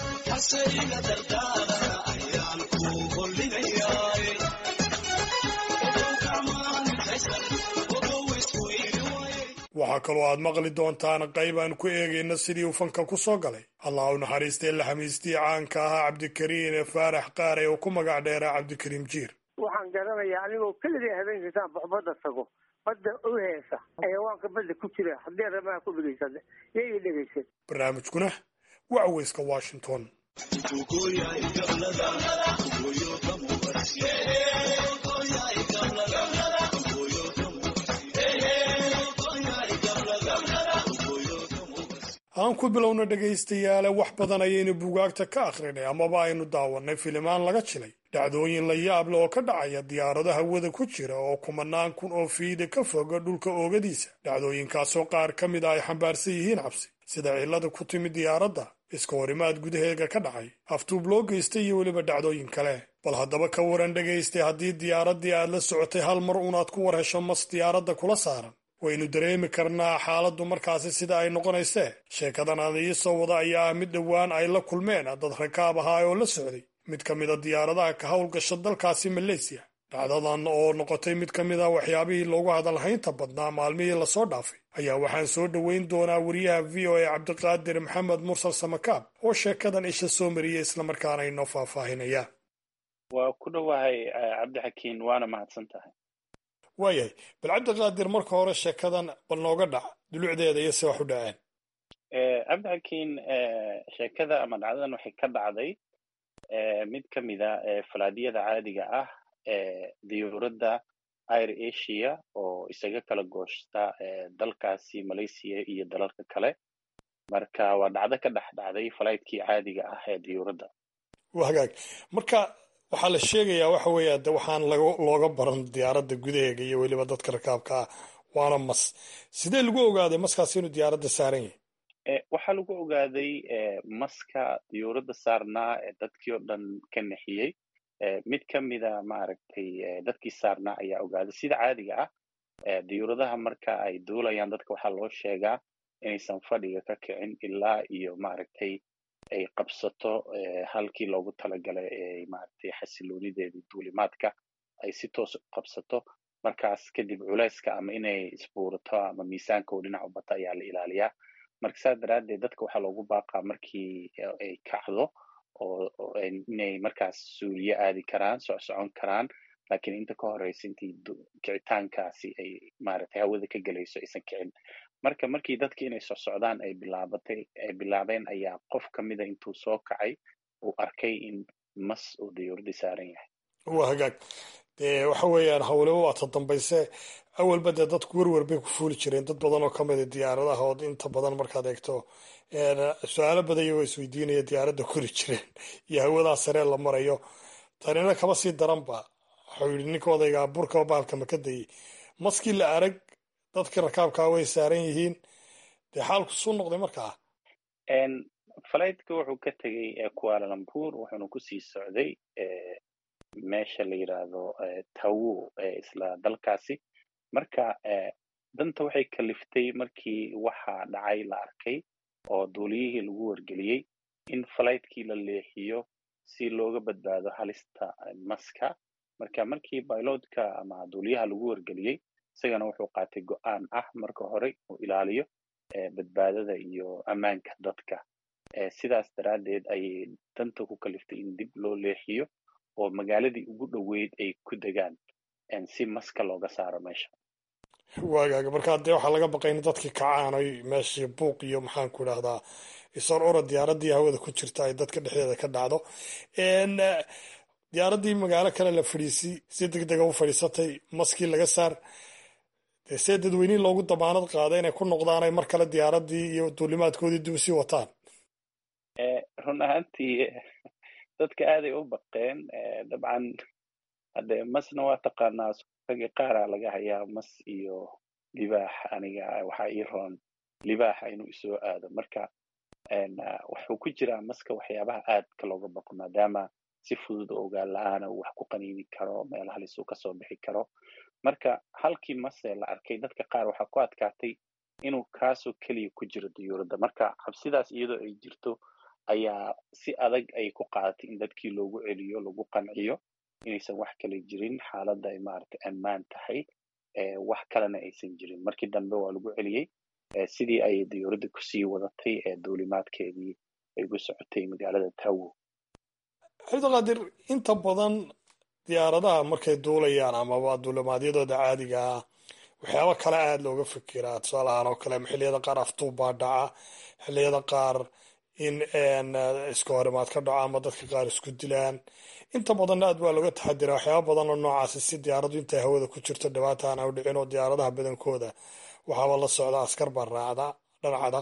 waxaa kaloo aad maqli doontaan qayb aan ku eegayna sidii uu fanka ku soo galay allah u naxariistay la xamiistii caanka ahaa cabdikariin faarax qaare oo ku magac dheeraa cabdikariim jiir. waxaan garanayaa anigoo keligay habeenkiisaan badda tago badda u heesa xayawaanka badda ku jira haddii rabaha ku dhegaysada yay dhegaysan. barnaamijkuna waa caweyska washington. aan ku bilowna dhegaystayaale wax badan ayaynu buugaagta ka akhrinay amaba aynu daawanay filimaan laga jilay dhacdooyin la yaab leh oo ka dhacaya diyaarado hawada ku jira oo kumanaan kun oo fiida ka foga dhulka oogadiisa. dhacdooyinkaasoo qaar ka mid a ay xambaarsan yihiin cabsi sida cillada ku timid diyaaradda, iska horimaad gudaheega ka dhacay, aftuub loo geystay iyo weliba dhacdooyin kale. bal haddaba ka waran dhegaystay haddii diyaaraddii aad la socotay hal mar unaad ku war hesho mas diyaaradda kula saaran. waynu dareemi karnaa xaaladdu markaasi sida ay noqonaysee. sheekadan aan ii soo wada ayaa ah mid dhowaan ay la kulmeen dad rakaab ahaa oo la socday mid ka mida diyaaradaha ka howlgasha dalkaasi maleysiya. dhacdadan oo noqotay mid ka mid a waxyaabihii loogu hadalhaynta badnaa maalmihii lasoo dhaafay ayaa waxaan soo dhoweyn doonaa wariyaha v o a cabdiqaadir maxamed mursal samakaab oo sheekadan isha soo mariyay islamarkaana inoo faahfaahinaya. waa ku dhowahay cabdixakiin waana mahadsan tahay. waayahay bal cabdiqaadir marka hore sheekadan bal nooga dhac dulucdeeda iyo se wax u dhaceen. cabdixakiin sheekada ama dhacdadan waxay ka dhacday mid ka mida falaadiyada caadiga ah ee diyuuradda air asia oo isaga kala gooshta dalkaasi malaysia iyo dalalka kale. marka waa dhacdo ka dhex dhacday falaydkii caadiga ah ee diyuuradda. waa hagaag marka waxaa la sheegayaa waxa weeya de waxaan looga baran diyaaradda gudaheega iyo weliba dadka rakaabka ah waana mas. sidee lagu ogaaday maskaasi inuu diyaaradda saaran yahay? waxaa lagu ogaaday maska diyuuradda saarnaa ee dadkii oo dhan ka nexiyey. mid ka mida maaragtay dadkii saarnaa ayaa ogaaday. sida caadiga ah diyuuradaha marka ay duulayaan dadka waxaa loo sheegaa inaysan fadhiga ka kicin ilaa iyo maaragtay ay qabsato halkii loogu talagalay ee maaragtay xasiloonideedii duulimaadka ay si toos u qabsato. markaas kadib culayska ama inay isbuurato ama miisaanka oo dhinac u bata ayaa la ilaaliyaa. marka saas daraaddeed dadka waxaa loogu baaqaa markii ay kacdo oo inay markaas suuliye aadi karaan, socsocon karaan, laakiin inta ka horeysa intii kicitaankaasi ay maaragtay hawada ka gelayso aysan kicin. marka markii dadkii inay socsocdaan ay bilaabatay ay bilaabeen ayaa qof ka mida intuu soo kacay uu arkay in mas uu diyuuradii saaran yahay. waa hagaag dee waxa weeyaan hawleba waa ta dambayse awalba dee dadku werwer bay ku fuuli jireen dad badan oo ka mida diyaaradaha oo inta badan markaad eegto su-aalo badan iyagoo isweydiinaya diyaaradda kori jireen iyo hawadaa saree la marayo. tanina kaba sii daranba waxau yidhi ninka odaygaa burkaba bahalka maka dayey maskii la arag dadkii rakaabkaa way saaran yihiin dee xaalku suu noqday markaa? falaytka wuxuu ka tegey kuala lumpur wuxuuna kusii socday meesha la yidhaahdo tawo isla dalkaasi. marka danta waxay kaliftay markii waxa dhacay la arkay oo duuliyihii lagu wargeliyey in falaytkii la leexiyo si looga badbaado halista maska. marka markii pilotka ama duuliyaha lagu wargeliyey isagana wuxuu qaatay go-aan ah marka hore uu ilaaliyo badbaadada iyo ammaanka dadka. sidaas daraaddeed ayay danta ku kaliftay in dib loo leexiyo oo magaaladii ugu dhoweyd ay ku degaan si maska looga saaro meesha. waagaaga markaa dee waxaa laga baqay in dadkii kacaanay meeshii buuq iyo maxaan ku idhahdaa isor ora diyaaraddii hawada ku jirta ay dadka dhexdeeda ka dhacdo. diyaaraddii magaalo kale la fadhiisi si deg dega u fadhiisatay, maskii laga saar, dee see dadweynihii loogu damaanad qaaday inay ku noqdaan ay mar kale diyaaraddii iyo duulimaadkoodii dib usii wataan. run ahaantii dadka aaday u baqeen. dabcan hadde masna waa taqaanaa ragii qaaraa laga hayaa mas iyo libaax. aniga waxaa ii roon libaaxa inuu isoo aado. marka wuxuu ku jiraa maska waxyaabaha aadka looga baqo maadaama si fudud oo ogaan la-aana uu wax ku qaniini karo, meel halis uu kasoo bixi karo. marka halkii mase la arkay dadka qaar waxaa ku adkaatay inuu kaasoo keliya ku jiro diyuuradda. marka cabsidaas iyadoo ay jirto ayaa si adag ay ku qaadatay in dadkii loogu celiyo, lagu qanciyo inaysan wax kale jirin, xaaladda ay maaragtay ammaan tahay, wax kalena aysan jirin. markii dambe waa lagu celiyey sidii ay diyuuradda kusii wadatay ee duulimaadkeedii ay ugu socotay magaalada tawo. cabdiqaadir, inta badan diyaaradaha markay duulayaan amaba duulimaadyadooda caadiga ah waxyaaba kale aada looga fikiraa. tusaale ahaan oo kale xilliyada qaar aftuub baa dhaca, xilliyada qaar in iska horimaad ka dhaco ama dadka qaar isku dilaan. inta badanna aad waa looga taxadiraa waxyaaba badan oo noocaasi si diyaaraddu intay hawada ku jirto dhibaata aan u dhicin. oo diyaaradaha badankooda waxaaba la socda askar baa raacda dhanacda.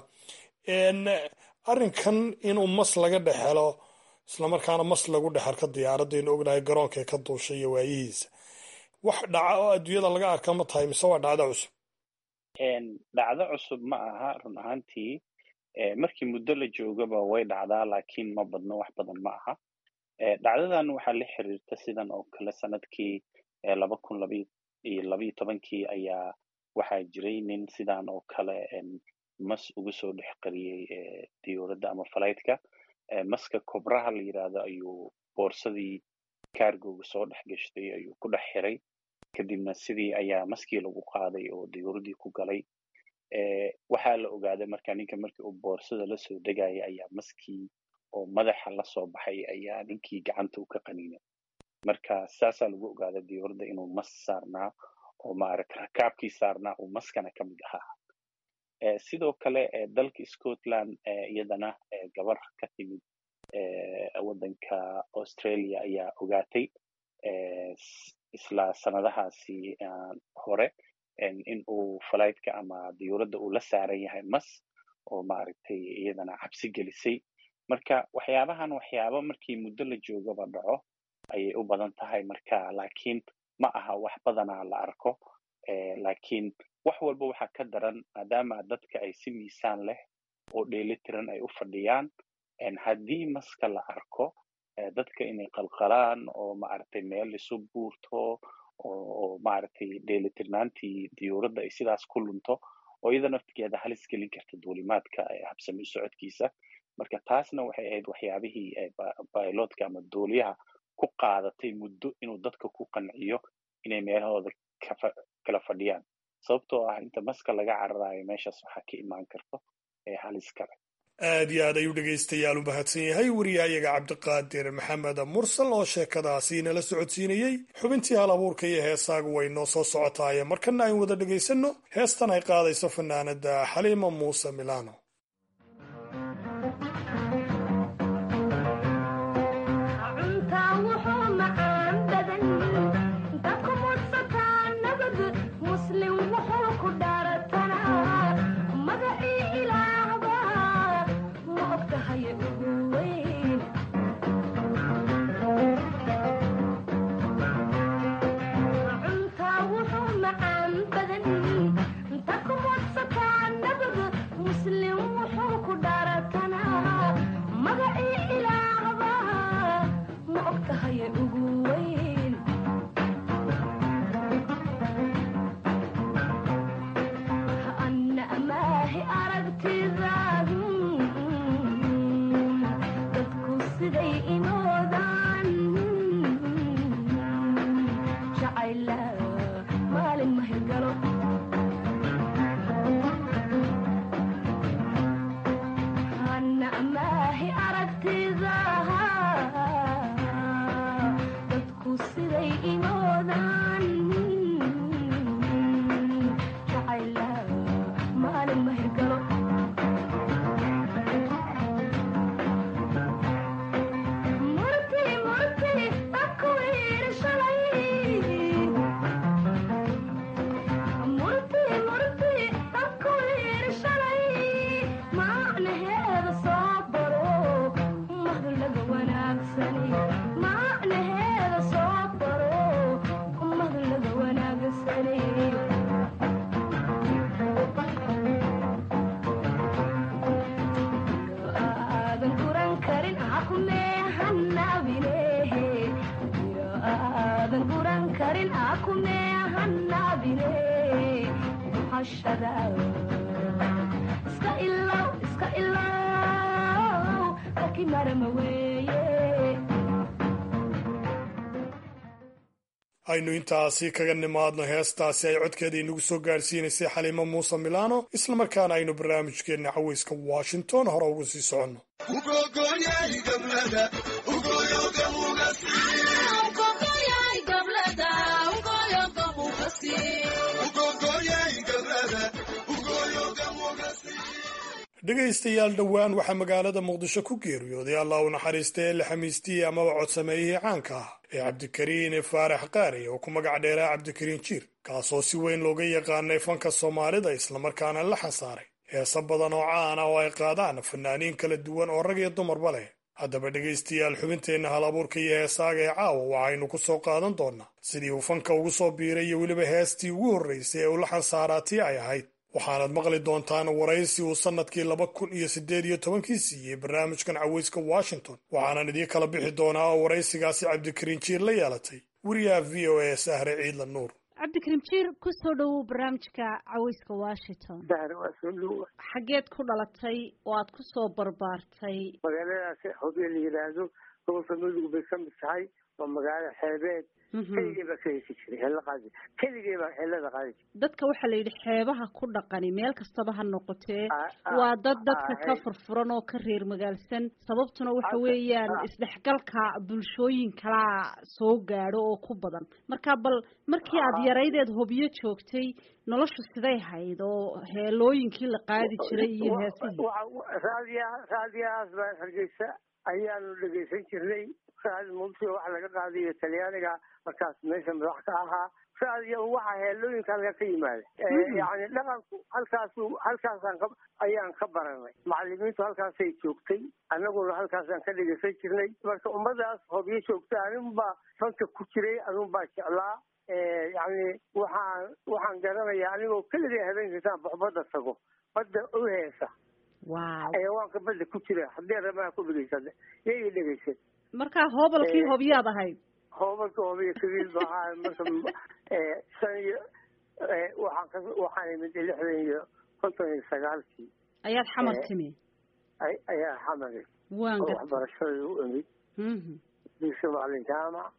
arrinkan inuu mas laga dhex helo islamarkaana mas lagu dhex arka diyaaradda inu ognahay garoonkae ka duushay iyo waayihiisa, wax dhaca oo adduunyada laga arka ma tahay mise waa dhacdo cusub? dhacdo cusub ma aha run ahaantii. markii muddo la joogaba way dhacdaa laakiin ma badno, wax badan ma aha. dhacdadan waxaa la xiriirta sidan oo kale sanadkii laba kun iyo labayo tobankii ayaa waxaa jiray nin sidan oo kale mas ugu soo dhex qariyey diyuuradda ama falaytka. maska kobraha la yidhaahdo ayuu boorsadii kaargooga soo dhex gashtay, ayuu ku dhex xiray. kadibna sidii ayaa maskii lagu qaaday oo diyuuraddii ku galay. waxaa la ogaaday marka ninka markii uu boorsada lasoo degayay ayaa maskii oo madaxa lasoo baxay ayaa ninkii gacanta u ka qaniinay. marka saasaa lagu ogaaday diyuuradda inuu mas saarnaa oo maaragta rakaabkii saarnaa uu maskana ka mid ahaa. sidoo kale dalka Scotland iyadana gabar ka timid waddanka Australia ayaa ogaatay isla sanadahaasi hore in uu falaytka ama diyuuradda uu la saaran yahay mas oo maaragtay iyadana cabsi gelisay. marka waxyaabahan waxyaaba markii muddo la joogaba dhaco ayay u badan tahay. marka laakiin ma aha wax badanaa la arko. laakiin wax walba waxaa ka daran maadaama dadka ay si miisaan leh oo dheelitiran ay u fadhiyaan. haddii maska la arko dadka inay qalqalaan oo maaragtay meel isu buurto oo maaragtay dheelitirnaantii diyuuradda ay sidaas ku lunto oo iyada naftigeeda halis gelin karta duulimaadka habsami socodkiisa. marka taasna waxay ahayd waxyaabihii pilotka ama duuliyaha ku qaadatay muddo inuu dadka ku qanciyo inay meelahooda kala fadhiyaan, sababtoo ah inta maska laga cararayo meeshaas waxaa ka imaan karto halis kale. aad iyo aad ayuu dhegaystayaal u mahadsan yahay wariyahayaga cabdiqaadir maxamed mursal oo sheekadaasi inala socodsiinayey. xubintii hal abuurka iyo heesaagu way noo soo socotaaye markana aynu wada dhegaysanno heestan ay qaadayso fanaanada xaliima muuse milano. cashada iska ilaw iska ilaw laki marama weeye aynu intaasi kaga nimaadno heestaasi ay codkeeda inagu soo gaadhsiinaysay xaliimo muuse milano islamarkaana aynu barnaamijkeenna cawayska washington hore uga sii soconno dhegaystayaal dhowaan waxaa magaalada muqdisho ku geeriyooday allah u naxariista ee la xamiistiyey amaba codsameeyihii caanka ah ee cabdikariin faarax qaari oo ku magac dheeraa cabdikariin jiir kaasoo si weyn looga yaqaanay fanka soomaalida islamarkaana la xasaaray heesa badan oo caana oo ay qaadaan fanaaniin kala duwan oo rag iyo dumarba leh haddaba dhegaystayaal xubinteenna hal abuurka iyo heesaaga ee caawa waxaynu ku soo qaadan doonnaa sidii uu fanka ugu soo biiray iyo weliba heestii ugu horraysay ee uu la xasaaraa tii ay ahayd waxaanad maqli doontaan waraysi uu sannadkii laba kun iyo siddeed iyo tobankii siiyey barnaamijkan cawayska washington waxaanan idiin kala bixi doonaa oo waraysigaasi cabdikariin jiir la yeelatay wariyaha v o a sahre ciidla nuur cabdikariim jiir ku soo dhowow barnaamijka cawayska washington xaggeed ku dhalatay oo aad ku soo barbaartay magaaladaas hobyo la yidhaahdo gobolka mudug bay ka mid tahay waa magaalo xeebeed keligay baa ka hesi jiray hela qaadi keligay baa helada qaadi jiray dadka waxaa la yidhi xeebaha ku dhaqani meel kastaba ha noqotee waa dad dadka ka furfuran oo ka reer magaalsan sababtuna waxa weeyaan isdhexgalka bulshooyin kalaa soo gaadho oo ku badan marka bal markii aad yaraydeed hobyo joogtay noloshu siday hayd oo heelooyinkii la qaadi jiray iyo heesihii raadiya raadiyahaas baa hargeysa ayaanu dhegaysan jirnay raadi muqdisho waxa laga qaadayo talyaaniga markaas meesha madax ka ahaa raadiya waxa heelooyinka halka ka yimaada yani dhaqanku halkaasu halkaasaan ka ayaan ka baranay macallimiintu halkaasay joogtay annaguna halkaasaan ka dhegaysan jirnay marka ummadaas hobyo joogta aninbaa fanka ku jiray anunbaa jeclaa yani waxaan waxaan garanayaa anigoo keligay habeenkiisaan baxbadda tago badda u heesa ayawaanka badda ku jira haddii ramaa ku dhegaysada yay dhegaysan markaa hoobalkii hobyaad ahayd hoobalka hobyo kabiil ba ahaa marka shan iyo waxaan ka waxaan imid lixdan iyo konton iyo sagaalkii ayaad xamar timi ayaa xamari waan gartay waxbarashadii u imid dugsi macalin jaamac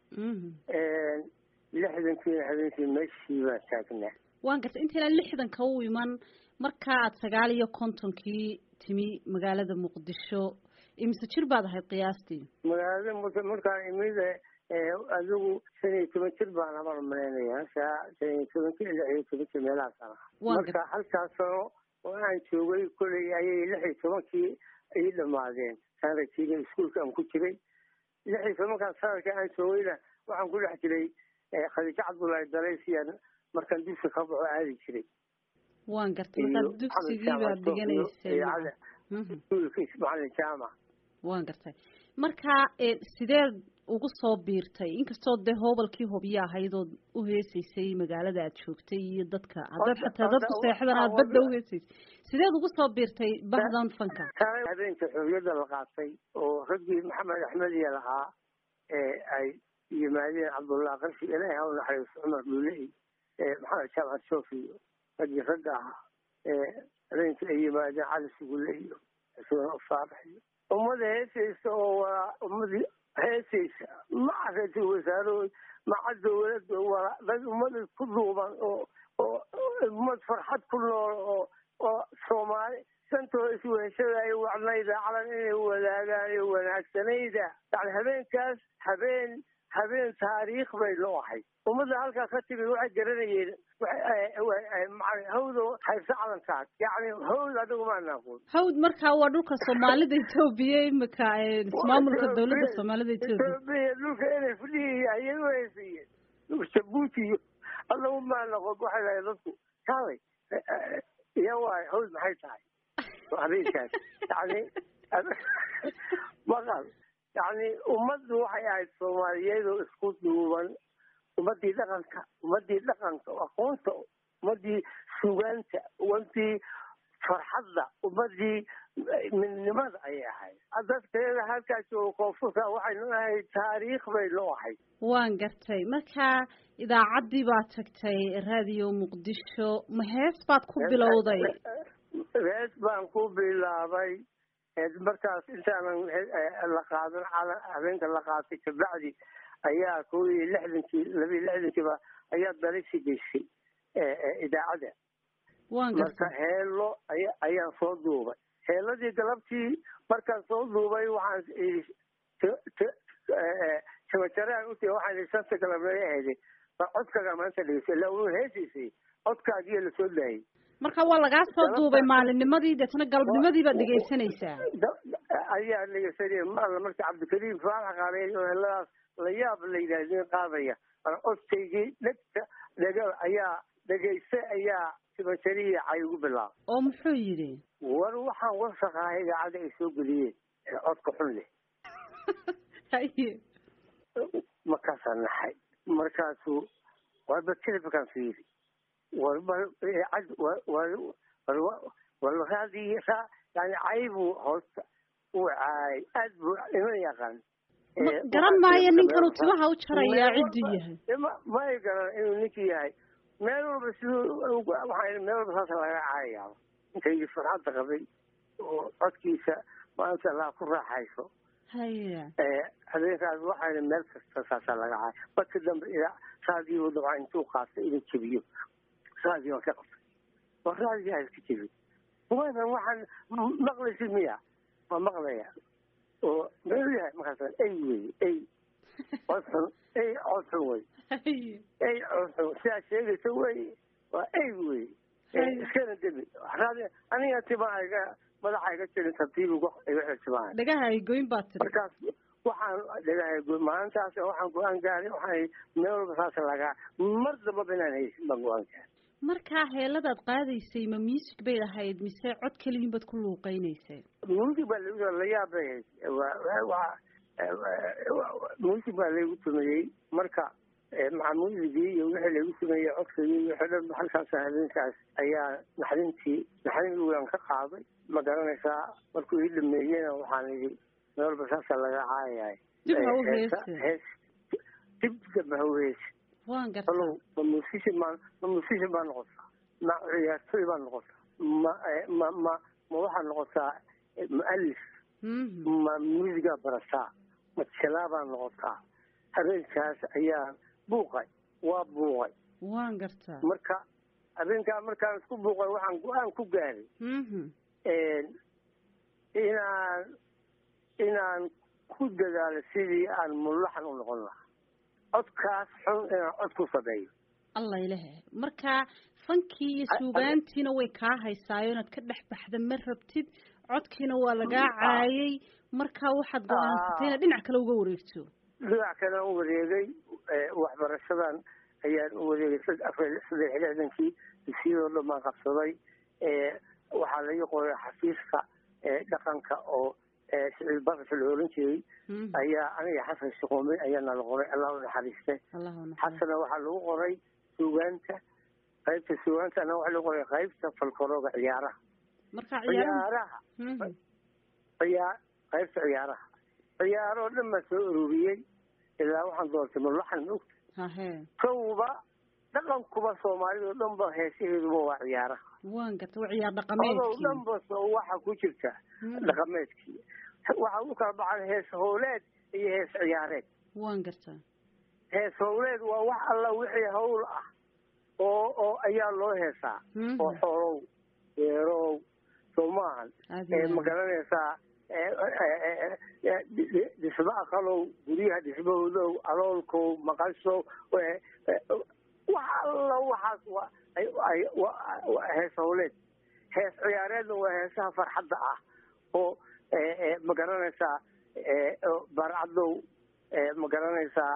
lixdankiina habeenkii meeshii baan taagnaa waan gartay intaina lixdanka u iman markaa aad sagaal iyo kontonkii timi magaalada muqdisho imise jir baad ahayd qiyaastii magaalada markaan imid adigu shan iyo toban jir baan amar malaynayaa shan iyo tobankii lix iyo tobankii meelahaasaan aha marka halkaas sano oo aan joogay koley ayay lix iyo tobankii ay dhamaadeen sanadkiina iskuolka aan ku jiray lix iyo tobankaan sanadka aan joogayna waxaan ku dhex jiray khadiijo cabdullaahi dalaysiyaan markaan dugsi ka baxo aadi jiray waan gartay markaad dugsigii baad dhiganaysay macalin jaamac waan gartay marka sideed ugu soo biirtay inkastoo dee hoobalkii hobyo ahayd ood u heesaysay magaalada aad joogtay iyo dadka haddaad xataa dadku seexdan aad badda u heesaysay sideed ugu soo biirtay bahdan fanka habeenka xorriyadda la qaatay oo raggii maxamed axmed iyo lahaa ee ay yimaadeen cabdullah qarshi ilaahi ha u naxariisto cumar dhuuley maxamed jaamac sofi raggii ragga ahaa habeenkii ay yimaadeen cali sugulle iyo xuseen faarax iyo ummada heesaysa oo waa ummadii heesaysa maca ra-iisul wasaarahood maca dawladda waa dad ummada ku duuban oo oo ummad farxad ku nool oo oo soomaali santoo isweheshadayo wacnayda calan inay wadaagaan iyo wanaagsanayda yani habeenkaas habeen habeen taariikh bay loo ahayd ummadda halkaa ka timid waxay garanayeen hawdo hayse calankaas yani hawd adigu maana aqoon hawd markaa waa dhulka soomaalida etoobiya imika ismaamulka dawladda soomaalida etoobiya dhulka n f d ayay u heesayeen dhulka jabuuti iyo adagu maana aqoon waxay lahayd dadku kaalay iya waay hawd maxay tahay habeenkaas yani maqal yani ummaddu waxay ahayd soomaaliyeed oo isku duuban ummadii dhaqanka ummadii dhaqanka aqoonta ummadii sugaanta ummadii farxadda ummadii midnimada ayay ahayd dadkeeda halkaas oo koonfurta waxaynu ahayd taariikh bay loo ahayd waan gartay marka idaacaddii baad tagtay raadiyo muqdisho ma hees baad ku bilowday hees baan ku bilaabay markaas intaanan la qaadan habeenka la qaatay kabacdi ayaa kow iyo lixdankii laba iyo lixdankiiba ayaa daraysi geysay idaacadda marka heelo ayaan soo duubay heeladii galabtii markaan soo duubay waxaan jabajaraan uti waxaan shanta galabnay ahayday codkaaga maanta dhegeysa ilaa uu heesiisay codkaagiyo lasoo daayay marka waa lagaa soo duubay maalinnimadii deetna galabnimadii baad dhegeysanaysaa ayaa dhegeysanaya maala marka cabdikariim faalax qaaday oo heladaas la yaab la yidhahdeen qaadaya codkaygii dhegta dhega ayaa dhegeysta ayaa jabajariya cay ugu bilaabay oo muxuu yidhi war waxaan wasaqaha idaacadda ay soo geliyeen codka xun leh markaasaan naxay markaasuu warba telefonkaan fiiri warba warraadii yani caybuu hoosta u caay aad buu ima yaqaan garan maayo ninkanuu timaha u jarayaa cidduu yahay may garan inuu ninkii yahay meel walba siduu waxaa meel walba saasa laga caayayaaba intaygii farxadda qabay oo codkiisa maanta laa ku raaxayso haya habeenkaas waxayna meel kasta saasaa laga caaya marka dambe ilaa raadiyo dabcan intuu qaatay inuu jebiyo raadiyo waan ka qabtay waa raadiyo iska jebi waadan waxaan maqlaysi miya waa maqlaya oo meel yahay markaas ay wey ay cod xun ay cod xun wey ay cod xun sidaa sheegaysa wey waa ay wey iskana debi raadi aniga timahayga madaxayga jirin tartiib iga xirtimahay dhagaha ay goyn baad tiri markaas waxaan dhagaha goyn maalintaas waxaan go-aan gaaray waxaan meel walba saas lagaa mar damba binaan haysin baan go-aan gaaray markaa heeladaad qaadaysay ma music bay ahayd mise cod keliyin baad ku luuqeynaysay music baa lagu la yaab bay ahayd waa music baa lagu sameeyey marka maca muusigii iyo wixii lagu sameeyey codkagii wixii dhan halkaas habeenkaas ayaa naxdintii naxdintii waan ka qaaday ma garanaysaa markuu ii dhameeyena waxaan idhi meel walba saasa laga caayahay hees dib damba haweesi waan gartaa alow ma musician baa ma musician baa noqotaa ma ciyaartoy baa noqotaa ma ma ma ma waxaa noqotaa mualif ma musigaa barataa ma jelaa baa noqotaa habeenkaas ayaa buuqay waa buuqay waan gartaa marka habeenkaa markaan isku buuqay waxaan go-aan ku gaaray inaan inaan ku dadaalo sidii aan mulaxan u noqon lahaa codkaas xun inaan cod ku sameeyo allah ilahe marka fankii iyo suugaantiina way kaa haysaayo inaad ka dhex baxda ma rabtid codkiina waa lagaa caayay marka waxaad go-aansatay inaad dhinac kale uga wareegto dhinac kale u wareegay waxbarashadan ayaan u wareegay saddex lixdankii dugsiyadoo dhan baan qabsaday waxaa laga qoray xafiiska dhaqanka oo siciid bakasha la oran jiray ayaa aniga xasan shaqoomay ayaana la qoray allah u naxariiste xasana waxaa lagu qoray suugaanta qaybta suugaanta ana waxaa lagu qoray qaybta falkorooga ciyaaraha ciyaaraha ciyaa qaybta ciyaaraha ciyaaroo dhan baan soo ururiyey ilaa waxaan doortay mulaxan ma ogta kowba dhaqankuba soomaalida o dhan ba heesaheeduba waa ciyaaraha waan garta waa ciyaar dhaqameedkii o dhan ba waxa ku jirta dhaqameedkii waxa u kala baxan hees howleed iyo hees ciyaareed waan gartaa hees howleed waa wax alla wixii hawl ah oo oo ayaa loo heesaa oo xoolow beerow soo maahan ma garanaysaa dhisma aqalow guryaha dhismahoodow aloolkow maqashow wax alla waxaas hees howleed hees ciyaareedna waa heesaha farxadda ah oo ma garanaysaa barcaddow ma garanaysaa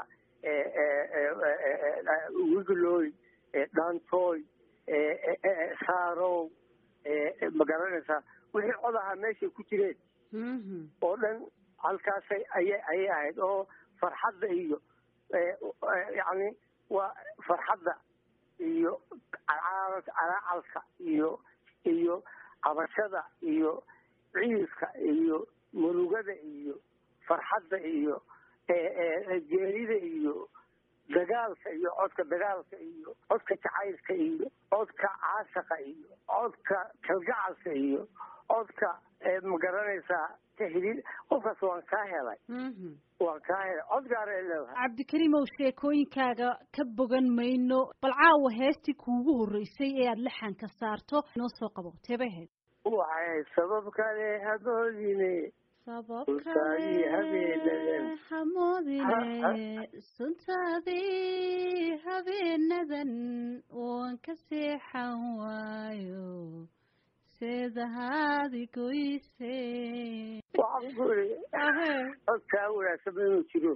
wiglooy dhaantooy saarow ma garanaysaa wixii codaha meeshay ku jireen oo dhan halkaasay aya ayay ahayd oo farxadda iyo yacni waa farxadda iyo calaacalka iyo iyo cabashada iyo ciiska iyo murugada iyo farxadda iyo geerida iyo dagaalka iyo codka dagaalka iyo codka jacaylka iyo codka caashaqa iyo codka kalgacalka iyo codka ma garanaysaa tahliil qofkaas waan kaa helay waan kaa helay cod gaara ay leedahay. cabdikariimow sheekooyinkaaga ka bogan mayno bal caawa heestii kuugu horreysay ee aada laxanka saarto noo soo qabo teebay ahayd? waxay sabab kale hamoodine sabab kale hamoodine suntaadii habeenadan waan ka seexan waayo seedahaadi goyse. waxaan ku iri codkaa wanaagsan inuu jiro.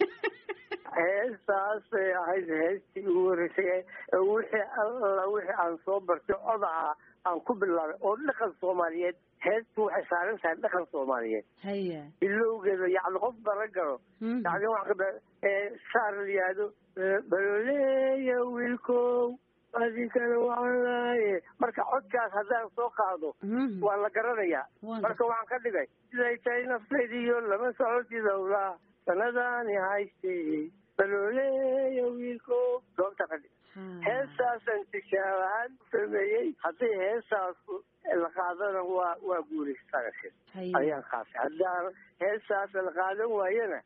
heestaasay ahayd heestii ugu horreysay wixii alla wixii aan soo bartay odaha aan ku bilaabay oo dhaqan soomaaliyeed. heestu waxay saaran tahay dhaqan soomaaliyeed. haya bilowgeeda yacni qof bara garo yani waxa saar la yihahdo baloleeya wiilkow adinkana waanaaye marka codkaas haddaan soo qaado waa la garanayaa. marka waxaan ka dhigay siday tahay naftaydiyo lama socotid howlaa sanadaani haystay baloleeya wiilkow goobta ka dhig. heestaasaan tijaab ahaan sameeyey. haddii heestaas la qaadana waa waa guulaystaa ayaan qaatay. haddaan heestaas la qaadan waayana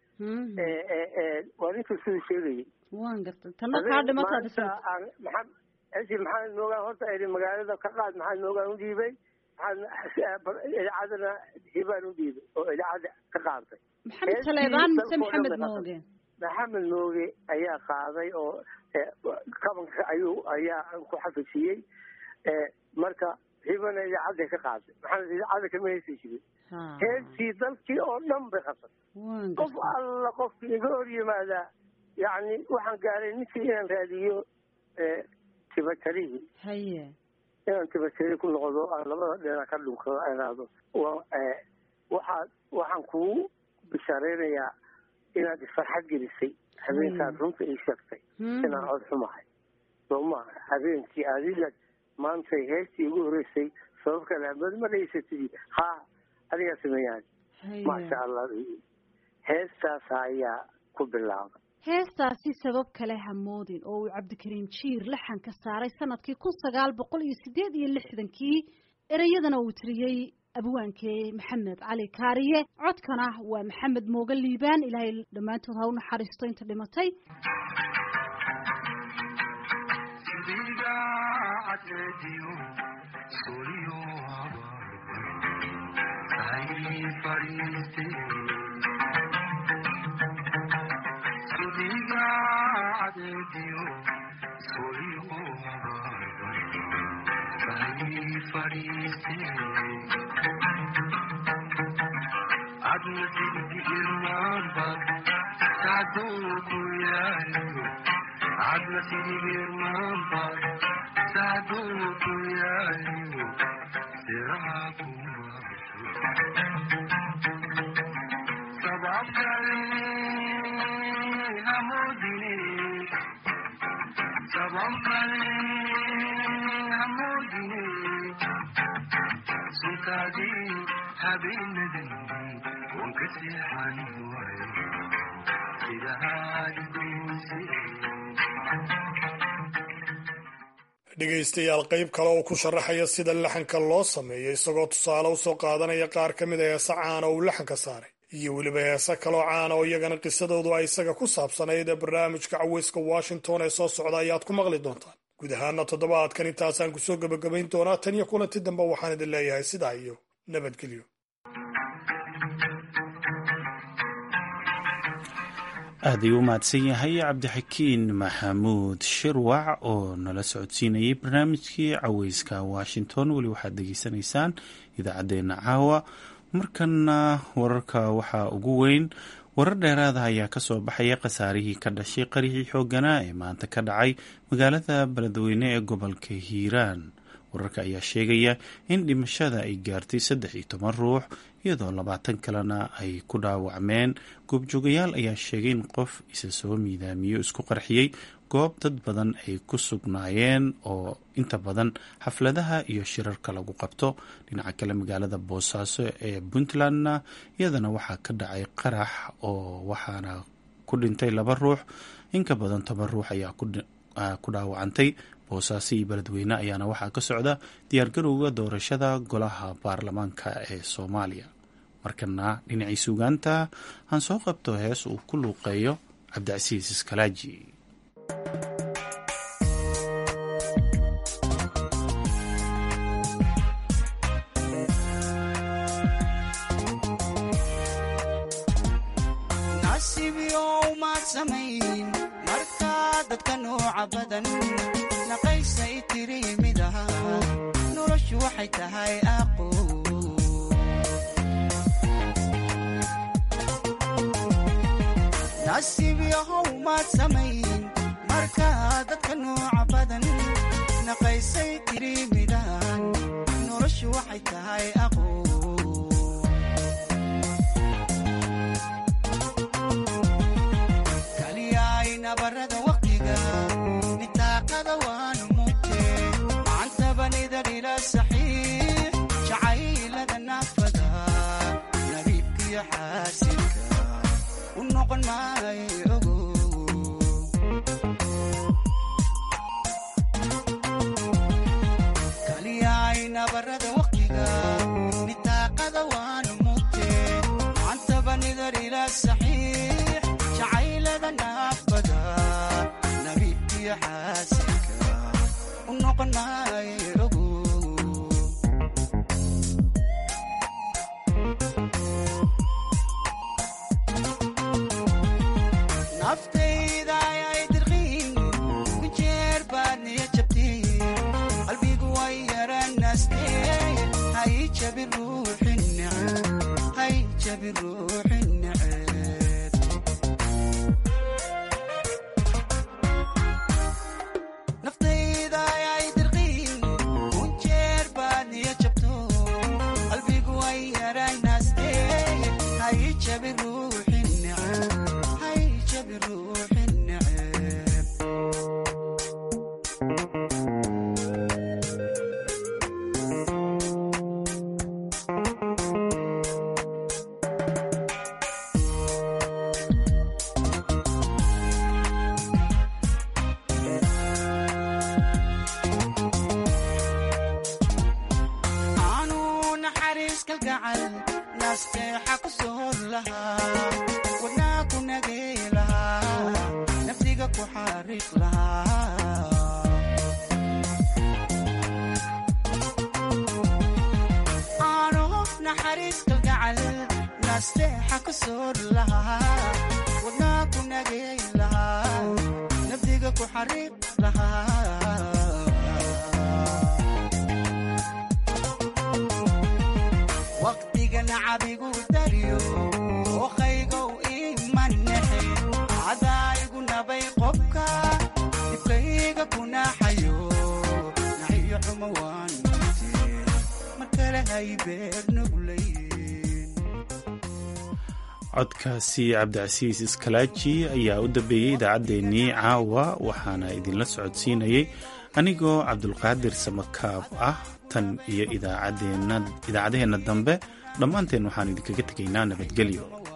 waa ninka siduu sheegayay. waan gartay tanna kaa dhimataad maxamed esi maxamed moogaan horta iri magaalada ka qaad maxamed moogaan u dhiibay idaacadana hibaan u dhiibay oo idaacadda ka qaaday. maxamed taleebaan mise maxamed mooge? maxamed mooge ayaa qaaday oo kabanka ayuu ayaa ku xafisiyey. marka hibana idaacadday ka qaaday. maxamed idaacadda kama heesi jirin. heestii dalkii oo dhan bay qabsatay. qof alla qofkii iga hor yimaadaa yacni waxaan gaaray ninkii inaan raadiyo tibatarihii haye inaan tibatari ku noqdo aan labada dhinac ka dhunkado aado waxaa waxaan kugu bishaareynayaa inaad farxad gelisay habeenkaad runta ii sheegtay inaan cod xumahay soo maaha. habeenkii adiga maantay heestii ugu horreysay sabab kale hamad ma dhaysatidi ha adigaa sameeyaan maasha allah. heestaas ayaa ku bilaabay. heestaasi sabab kale hamoodin oo uu cabdikariim jiir laxanka saaray sanadkii kun sagaal boqol iyo sideed iyo lixdankii ereyadana uu tiriyey abwaankee maxamed cali kaariye. codkana waa maxamed mooge liibaan. ilaahay dhammaantood ha u naxariisto inta dhimatay. dhegaystayaal qayb kale oo ku sharaxaya sida laxanka loo sameeyo isagoo tusaale usoo qaadanaya qaar ka mid a heese caana uu laxanka saaray iyo weliba heese kaloo caana oo iyagana qisadoodu ay isaga ku saabsanayd ee barnaamijka caweyska washington ee soo socda ayaad ku maqli doontaan. guud ahaana toddobaadkan intaasaan kusoo gebagabayn doonaa. tan iyo kulanti dambe waxaan idin leeyahay sidaa iyo nabadgelyo. aad ayuu u mahadsan yahay cabdixakiin maxamuud shirwac oo nala socodsiinayay barnaamijkii caweyska washington. weli waxaad degeysanaysaan idaacaddeenna caawa. markana wararka waxaa ugu weyn warar dheeraada ayaa kasoo baxaya khasaarihii ka dhashay qarixii xooganaa ee maanta ka dhacay magaalada beledweyne ee gobolka hiiraan. wararka ayaa sheegaya in dhimashada ay gaartay saddex iyo toban ruux iyadoo labaatan kalena ay ku dhaawacmeen. goobjoogayaal ayaa sheegay in qof isa soo miidaamiyo isku qarxiyey goob dad badan ay ku sugnaayeen oo inta badan xafladaha iyo shirarka lagu qabto. dhinaca kale magaalada boosaaso ee puntlandna iyadana waxaa ka dhacay qarax oo waxaana ku dhintay laba ruux, in ka badan toban ruux ayaa ku dhaawacantay. boosaaso iyo beledweyne ayaana waxaa ka socda diyaargarowga doorashada golaha baarlamaanka ee soomaaliya. markana dhinacii suugaanta aan soo qabto hees uu ku luuqeeyo cabdicasiis iskalaaji. dadka nooca badan naqaysay tiriimidaha noloshu waxay tahay aqo nasiib yahow maad samayn marka dadka nooca badan naqaysay tiriimidahan noloshu waxay tahay aqo kaliyaay nabarada waqtiga nitaaqada waanu mugte macantabanida dhila saxiix jacaylada naafada nabiibkiyo xaasinka u noqon maayo ogo kaliyaay nabarada waqtiga nitaaqada waanu mugte macantabanida dhila saxiix jacaylada naafada nabiibkiyo xaasinka u noqon maayo ogo naftayda ayay dirqiin ku jeer baad niya jabtiin qalbigu way yaranaastee hay jabi ruuxi neceb hay jabi ruuxi neceb naftayda ayay dirqiin ku jeer baad niya jabto qalbigu way yaranaastee hay jabi ruuxi neceb بروح النعيم عنو نحرس كالقعل نستيحة كسور لها وناكو نقيلها نفسيقا كحارق لها عروف نحريس كالقعل نستيحة كسور لها وناكو نقيلها نفسيقا كحارق لها وقتيقا نعبيقو داريو وخيقو إيمانيحي عدايقو نبي قبكا يبقيقا كنا حيو نحيو حموان متين مركالة هاي بير نقلين codkaasi cabdicasiis iskalaaji ayaa u dambeeyey idaacaddeenii caawa waxaana idinla socodsiinayay anigoo cabdulqaadir samakaab ah tan iyo idaacadeenna dambe dhammaanteen waxaan idinkaga tegaynaa nabadgelyo